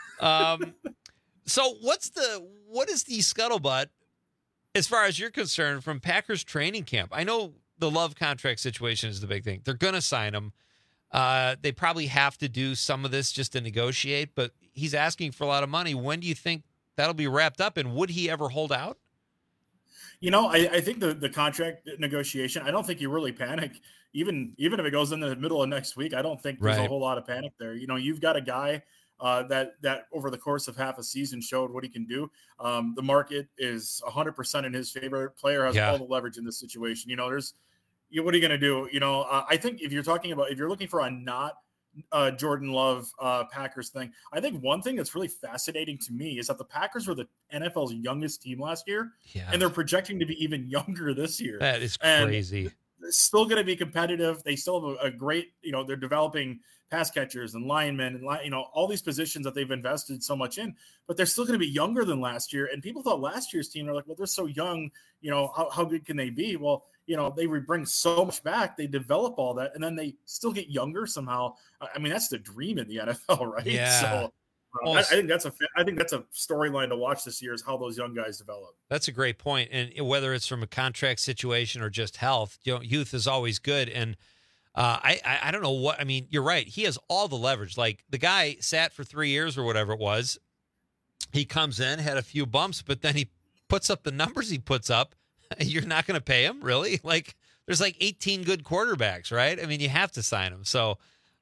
what is the scuttlebutt as far as you're concerned from Packers training camp? I know the Love contract situation is the big thing. They're going to sign him. They probably have to do some of this just to negotiate, but he's asking for a lot of money. When do you think that'll be wrapped up, and would he ever hold out? I think the contract negotiation, I don't think you really panic. Even if it goes in the middle of next week, I don't think there's a whole lot of panic there. You've got a guy that over the course of half a season showed what he can do. The market is 100% in his favor. Player has all the leverage in this situation. What are you going to do? I think if you're looking for a not Jordan Love Packers thing. I think one thing that's really fascinating to me is that the Packers were the NFL's youngest team last year, and they're projecting to be even younger this year. That is crazy. They're still going to be competitive. They still have a great, they're developing pass catchers and linemen and, all these positions that they've invested so much in, but they're still going to be younger than last year. And people thought last year's team, they're like, well, they're so young, how good can they be? Well, they bring so much back. They develop all that, and then they still get younger somehow. I mean, that's the dream in the NFL, right? Yeah. So I think that's a storyline to watch this year, is how those young guys develop. That's a great point. And whether it's from a contract situation or just health, youth is always good. And I don't know what, I mean, you're right. He has all the leverage. Like, the guy sat for 3 years or whatever it was. He comes in, had a few bumps, but then he puts up the numbers he puts up. You're not going to pay him, really? Like, there's like 18 good quarterbacks, right? I mean, you have to sign him. So,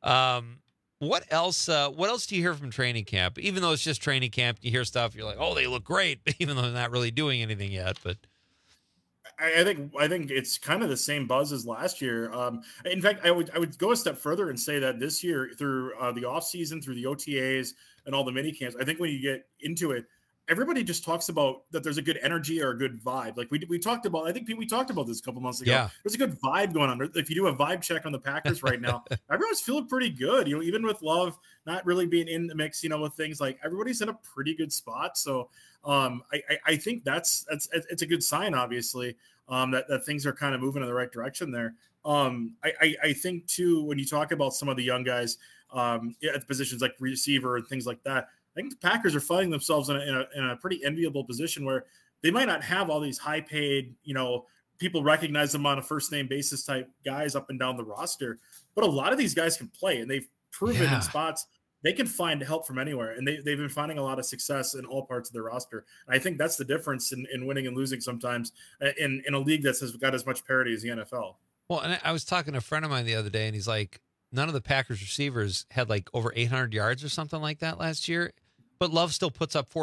what else do you hear from training camp? Even though it's just training camp, you hear stuff, you're like, oh, they look great, even though they're not really doing anything yet. But I think it's kind of the same buzz as last year. In fact, I would go a step further and say that this year, through the offseason, through the OTAs and all the mini camps, I think when you get into it, everybody just talks about that there's a good energy or a good vibe. Like we talked about, I think we talked about this a couple months ago. Yeah. There's a good vibe going on. If you do a vibe check on the Packers right now, everyone's feeling pretty good. Even with Love not really being in the mix, with things like everybody's in a pretty good spot. So I think that's it's a good sign, obviously, that things are kind of moving in the right direction there. I think too, when you talk about some of the young guys at the positions like receiver and things like that, I think the Packers are finding themselves in a pretty enviable position where they might not have all these high-paid, people recognize them on a first-name basis type guys up and down the roster, but a lot of these guys can play, and they've proven in spots they can find help from anywhere, and they've been finding a lot of success in all parts of their roster. And I think that's the difference in winning and losing sometimes in a league that has got as much parity as the NFL. Well, and I was talking to a friend of mine the other day, and he's like, none of the Packers receivers had like over 800 yards or something like that last year. But Love still puts up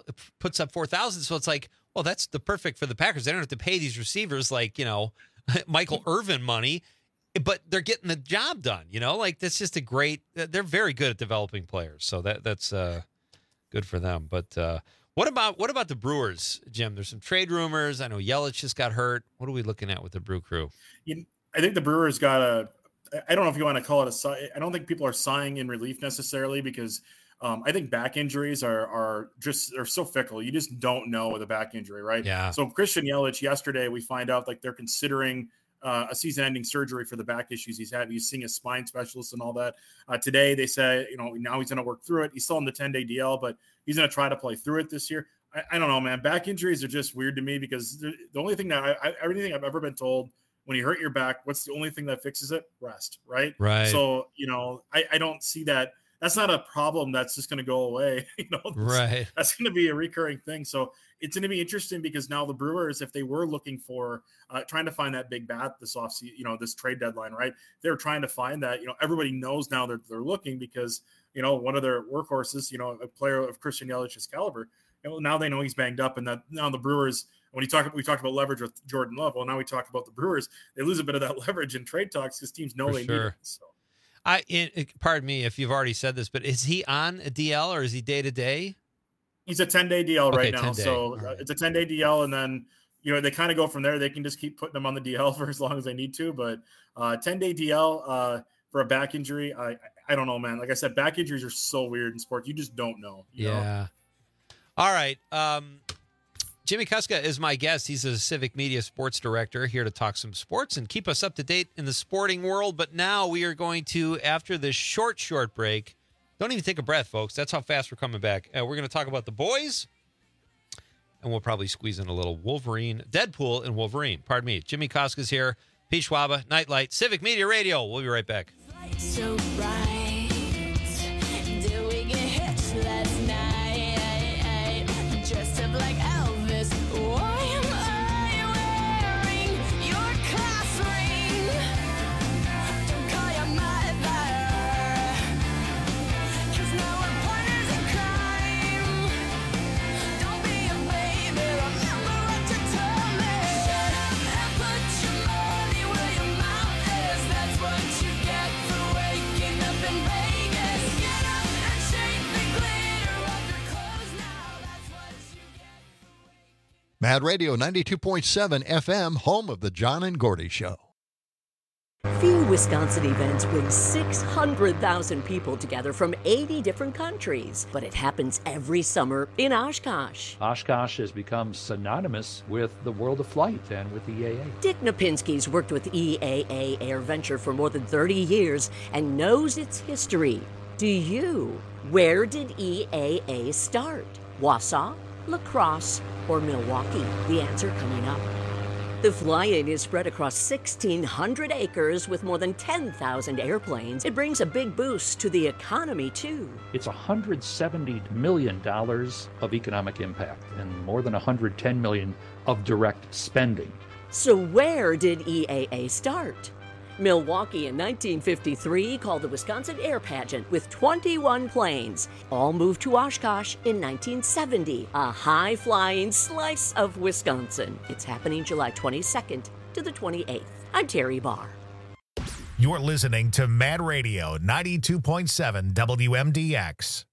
4,000. So it's like, well, that's the perfect for the Packers. They don't have to pay these receivers like, Michael Irvin money, but they're getting the job done. Like, that's just they're very good at developing players. So that's good for them. But what about the Brewers, Jim? There's some trade rumors. I know Yelich just got hurt. What are we looking at with the Brew Crew? I think the Brewers got I don't know if you want to call it I don't think people are sighing in relief necessarily, because I think back injuries are so fickle. You just don't know with a back injury, right? Yeah. So Christian Yelich, yesterday we find out like they're considering a season-ending surgery for the back issues he's had. He's seeing a spine specialist and all that. Today they say, now he's going to work through it. He's still on the 10-day DL, but he's going to try to play through it this year. I don't know, man. Back injuries are just weird to me, because the only thing that everything I've ever been told, when you hurt your back, what's the only thing that fixes it? Rest, right? Right. So, I don't see that. That's not a problem that's just going to go away. Right. That's going to be a recurring thing. So it's going to be interesting, because now the Brewers, if they were looking for trying to find that big bat this offseason, this trade deadline, right? They're trying to find that. Everybody knows now that they're looking, because one of their workhorses, a player of Christian Yelich's caliber, now they know he's banged up, and that now the Brewers. When we talked about leverage with Jordan Love, well, now we talk about the Brewers. They lose a bit of that leverage in trade talks because teams know they need it. So. Pardon me if you've already said this, but is he on a DL or is he day to day? He's a 10-day DL right now. 10-day. So it's a 10-day DL, and then they kind of go from there. They can just keep putting him on the DL for as long as they need to. But 10-day DL for a back injury, I don't know, man. Like I said, back injuries are so weird in sports. You just don't know. You know? All right. Jimmy Kuska is my guest. He's a Civic Media sports director, here to talk some sports and keep us up to date in the sporting world. But now we are going to, after this short break, don't even take a breath, folks. That's how fast we're coming back. We're going to talk about the boys, and we'll probably squeeze in a little Deadpool and Wolverine. Pardon me. Jimmy Kuska's here. Pete Schwaba, Nightlight, Civic Media Radio. We'll be right back. So bright, did we get hitched last night? Dressed up like Elvis. Why am I wearing your class ring? Don't call your mother, 'cause now we're partners in crime. Don't be a baby, remember what you told me. And put your money where your mouth is. That's what you get for waking up and Mad Radio 92.7 FM, home of the John and Gordy Show. Few Wisconsin events bring 600,000 people together from 80 different countries, but it happens every summer in Oshkosh. Oshkosh has become synonymous with the world of flight and with EAA. Dick Napinski's worked with EAA Air Venture for more than 30 years and knows its history. Do you? Where did EAA start? Wausau, La Crosse, or Milwaukee? The answer coming up. The fly-in is spread across 1,600 acres with more than 10,000 airplanes. It brings a big boost to the economy, too. It's $170 million of economic impact and more than $110 million of direct spending. So where did EAA start? Milwaukee in 1953 called the Wisconsin Air Pageant with 21 planes. All moved to Oshkosh in 1970, a high-flying slice of Wisconsin. It's happening July 22nd to the 28th. I'm Terry Barr. You're listening to Mad Radio 92.7 WMDX.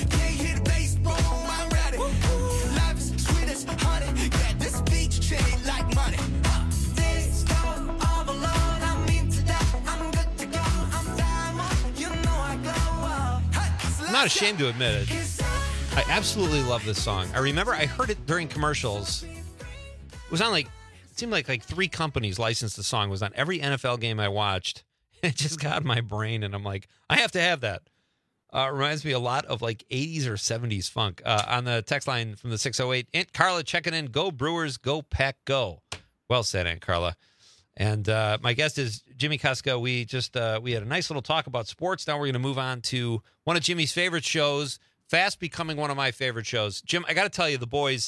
I'm not ashamed to admit it. I absolutely love this song. I remember I heard it during commercials. It was on it seemed like 3 companies licensed the song. It was on every NFL game I watched. It just got in my brain, and I'm like, I have to have that. It reminds me a lot of 80s or 70s funk. On the text line from the 608, Aunt Carla checking in. Go Brewers, go Pack, go. Well said, Aunt Carla. And my guest is Jimmy Kuska. We had a nice little talk about sports. Now we're going to move on to one of Jimmy's favorite shows, fast becoming one of my favorite shows. Jim, I got to tell you, The Boys,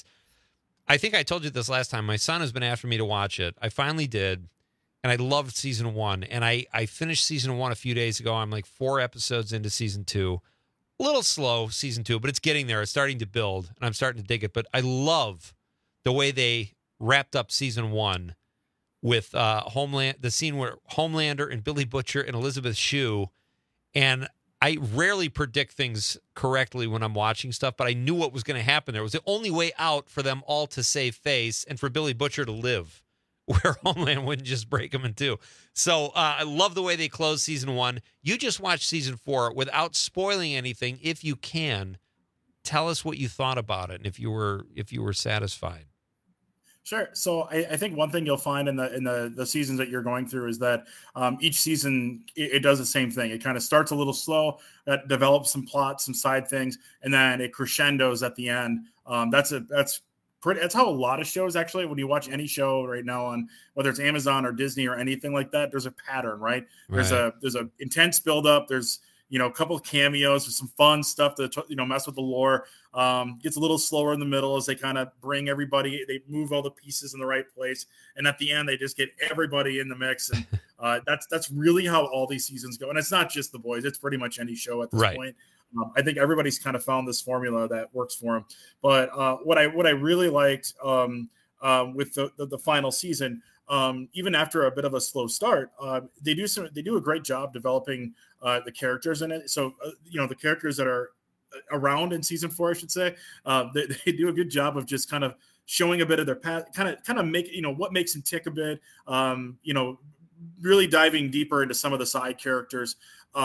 I think I told you this last time. My son has been after me to watch it. I finally did, and I loved season 1. And I finished season 1 a few days ago. I'm 4 episodes into season 2. A little slow, season 2, but it's getting there. It's starting to build, and I'm starting to dig it. But I love the way they wrapped up season 1 with Homeland, the scene where Homelander and Billy Butcher and Elizabeth Shue, and I rarely predict things correctly when I'm watching stuff, but I knew what was going to happen there. It was the only way out for them all to save face and for Billy Butcher to live, where Homeland wouldn't just break him in two. So I love the way they closed season 1. You just watched season 4 without spoiling anything. If you can, tell us what you thought about it and if you were satisfied. Sure. So I think one thing you'll find in the seasons that you're going through is that each season it does the same thing. It kind of starts a little slow, develops some plots, some side things, and then it crescendos at the end. That's how a lot of shows actually. When you watch any show right now on whether it's Amazon or Disney or anything like that, there's a pattern, right? There's a intense buildup. There's a couple of cameos, there's some fun stuff to mess with the lore. Gets a little slower in the middle as they kind of bring everybody, they move all the pieces in the right place, and at the end they just get everybody in the mix, and that's really how all these seasons go. And it's not just The Boys; it's pretty much any show at this point. I think everybody's kind of found this formula that works for them. But what I really liked with the final season, even after a bit of a slow start, they do a great job developing the characters in it. So the characters that are around in season 4, I should say, they do a good job of just kind of showing a bit of their past, kind of make what makes them tick a bit. Really diving deeper into some of the side characters.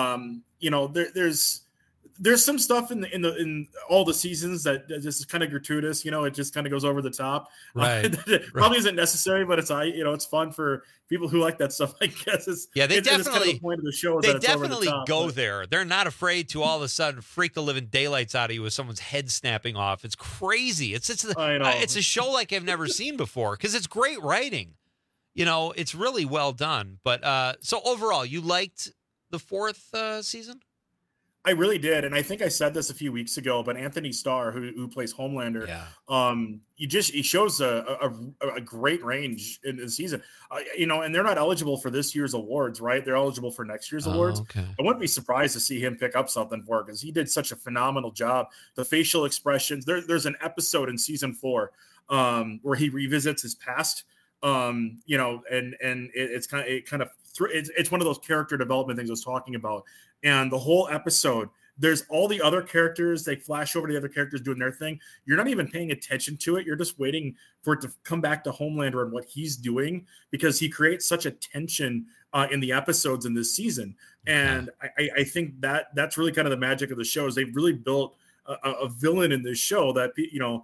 There's some stuff in all the seasons that just is kind of gratuitous. It just kind of goes over the top. Right. Probably isn't necessary, but it's fun for people who like that stuff. I guess they definitely kind of the point of the show. They that it's over the definitely top, go but there. They're not afraid to all of a sudden freak the living daylights out of you with someone's head snapping off. It's crazy. It's a show like I've never seen before because it's great writing. It's really well done. But so overall, you liked the 4th season? I really did, and I think I said this a few weeks ago. But Anthony Starr, who plays Homelander, he shows a great range in the season. And they're not eligible for this year's awards, right? They're eligible for next year's awards. Okay. I wouldn't be surprised to see him pick up something for it because he did such a phenomenal job. The facial expressions. There's an episode in season 4 where he revisits his past. And it's one of those character development things I was talking about. And the whole episode there's all the other characters. They flash over to the other characters doing their thing. You're not even paying attention to it. You're just waiting for it to come back to Homelander and what he's doing, because he creates such a tension in the episodes in this season. And I think that's really kind of the magic of the show, is they've really built a villain in this show that,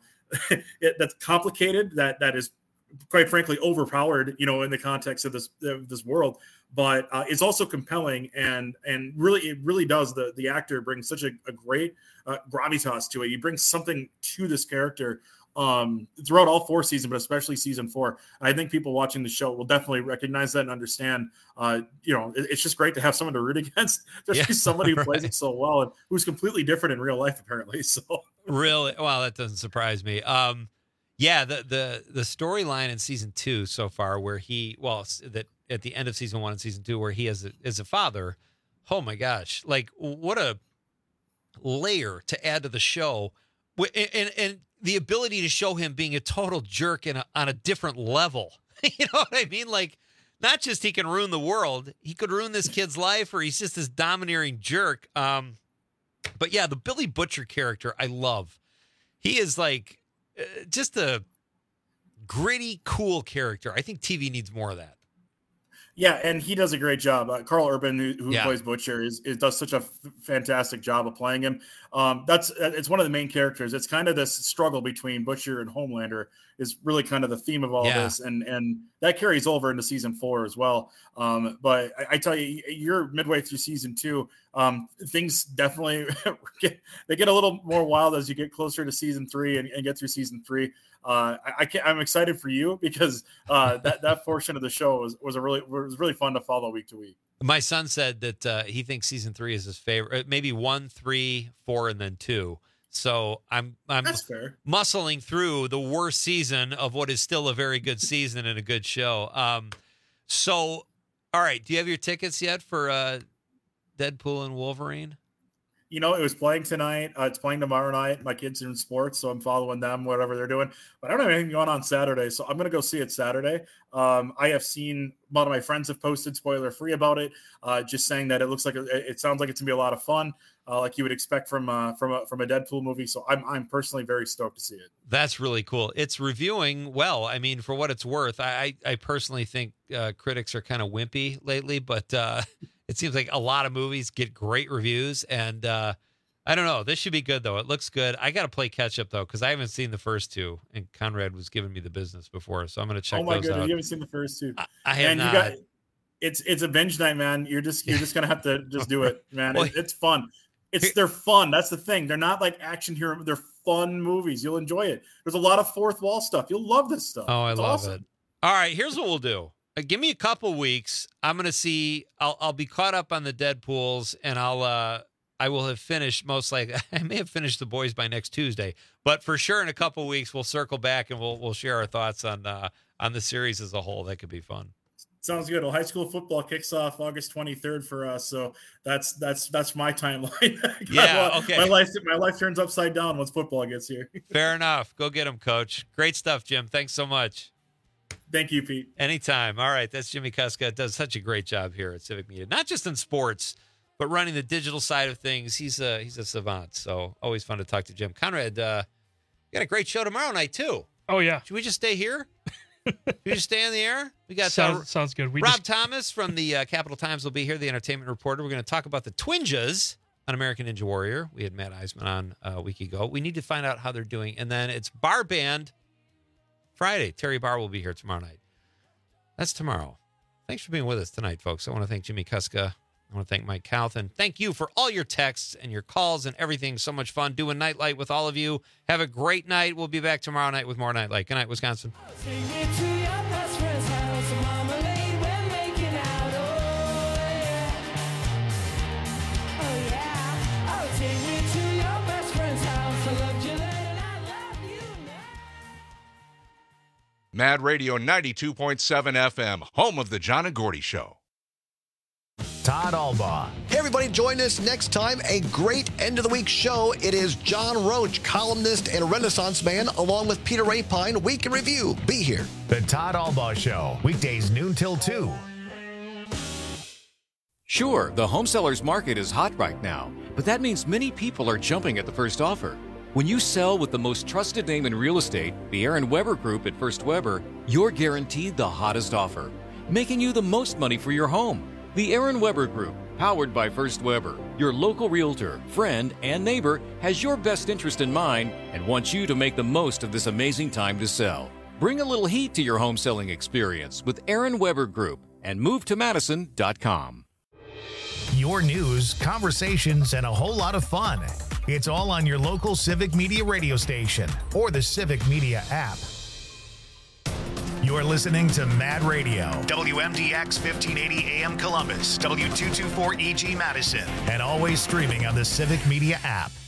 that's complicated, that is quite frankly overpowered, in the context of this world, but it's also compelling, and really, it really does. The actor brings such a great gravitas to it. He brings something to this character throughout all 4 seasons, but especially season 4. I think people watching the show will definitely recognize that and understand. It's just great to have someone to root against. There's somebody who plays it so well and who's completely different in real life, apparently. So really, well, that doesn't surprise me. Yeah, the storyline in season 2 so far, where that at the end of season 1 and season 2, where he is a father. Oh my gosh! Like, what a layer to add to the show, and the ability to show him being a total jerk on a different level. You know what I mean? Like, not just he can ruin the world, he could ruin this kid's life, or he's just this domineering jerk. But yeah, the Billy Butcher character, I love. He is like just a gritty, cool character. I think TV needs more of that. Yeah, and he does a great job. Carl Urban, who plays Butcher, does such a fantastic job of playing him. It's one of the main characters. It's kind of this struggle between Butcher and Homelander is really kind of the theme of all this, and that carries over into season 4 as well. But I tell you, you're midway through season 2. Things definitely get a little more wild as you get closer to season 3 and get through season 3. I'm excited for you, because that portion of the show was really fun to follow week to week. My son said that he thinks season 3 is his favorite, maybe 1, 3, 4, and then 2. So I'm That's fair. Muscling through the worst season of what is still a very good season and a good show. So, all right, do you have your tickets yet for Deadpool and Wolverine? It was playing tonight. It's playing tomorrow night. My kids are in sports, so I'm following them, whatever they're doing. But I don't have anything going on Saturday, so I'm going to go see it Saturday. I have seen a lot of my friends have posted spoiler-free about it, just saying that it sounds like it's going to be a lot of fun, like you would expect from a Deadpool movie. So I'm personally very stoked to see it. That's really cool. It's reviewing well. I mean, for what it's worth, I personally think critics are kind of wimpy lately, but it seems like a lot of movies get great reviews, and I don't know. This should be good, though. It looks good. I got to play catch up, though, because I haven't seen the first 2, and Conrad was giving me the business before, so I'm going to check those out. Oh, my goodness. You haven't seen the first 2. I have not. It's a binge night, man. You're just going to have to just do it, man. It's fun. They're fun. That's the thing. They're not like action hero. They're fun movies. You'll enjoy it. There's a lot of fourth wall stuff. You'll love this stuff. Oh, I love it. All right, here's what we'll do. Give me a couple weeks. I'm going to see. I'll be caught up on the Deadpools, and I will have finished most likely. I may have finished The Boys by next Tuesday, but for sure in a couple weeks we'll circle back and we'll share our thoughts on the series as a whole. That could be fun. Sounds good. Well, high school football kicks off August 23rd for us, so that's my timeline. Okay. My life turns upside down once football gets here. Fair enough. Go get them, Coach. Great stuff, Jim. Thanks so much. Thank you, Pete. Anytime. All right, that's Jimmy Kuska. Does such a great job here at Civic Media, not just in sports, but running the digital side of things. He's a savant, so always fun to talk to Jim. Conrad, you got a great show tomorrow night too. Oh yeah. Should we just stay here? Should we just stay on the air? We got sounds good. Rob Thomas from the Capital Times will be here, the entertainment reporter. We're going to talk about the Twinjas on American Ninja Warrior. We had Matt Eisman on a week ago. We need to find out how they're doing, and then it's Bar Band Friday. Terry Barr will be here tomorrow night. That's tomorrow. Thanks for being with us tonight, folks. I want to thank Jimmy Kuska. I want to thank Mike Calthan. Thank you for all your texts and your calls and everything. So much fun doing Nightlight with all of you. Have a great night. We'll be back tomorrow night with more Nightlight. Good night, Wisconsin. Mad Radio 92.7 FM, home of the John and Gordy Show. Todd Albaugh. Hey, everybody, join us next time. A great end of the week show. It is John Roach, columnist and Renaissance man, along with Peter Rapine. Week in Review. Be here. The Todd Albaugh Show, weekdays noon till 2. Sure, the home seller's market is hot right now, but that means many people are jumping at the first offer. When you sell with the most trusted name in real estate, the Aaron Weber Group at First Weber, you're guaranteed the hottest offer, making you the most money for your home. The Aaron Weber Group, powered by First Weber, your local realtor, friend, and neighbor, has your best interest in mind and wants you to make the most of this amazing time to sell. Bring a little heat to your home selling experience with Aaron Weber Group and MoveToMadison.com. Your news, conversations, and a whole lot of fun. It's all on your local Civic Media radio station or the Civic Media app. You're listening to Mad Radio, WMDX 1580 AM Columbus, W224EG Madison, and always streaming on the Civic Media app.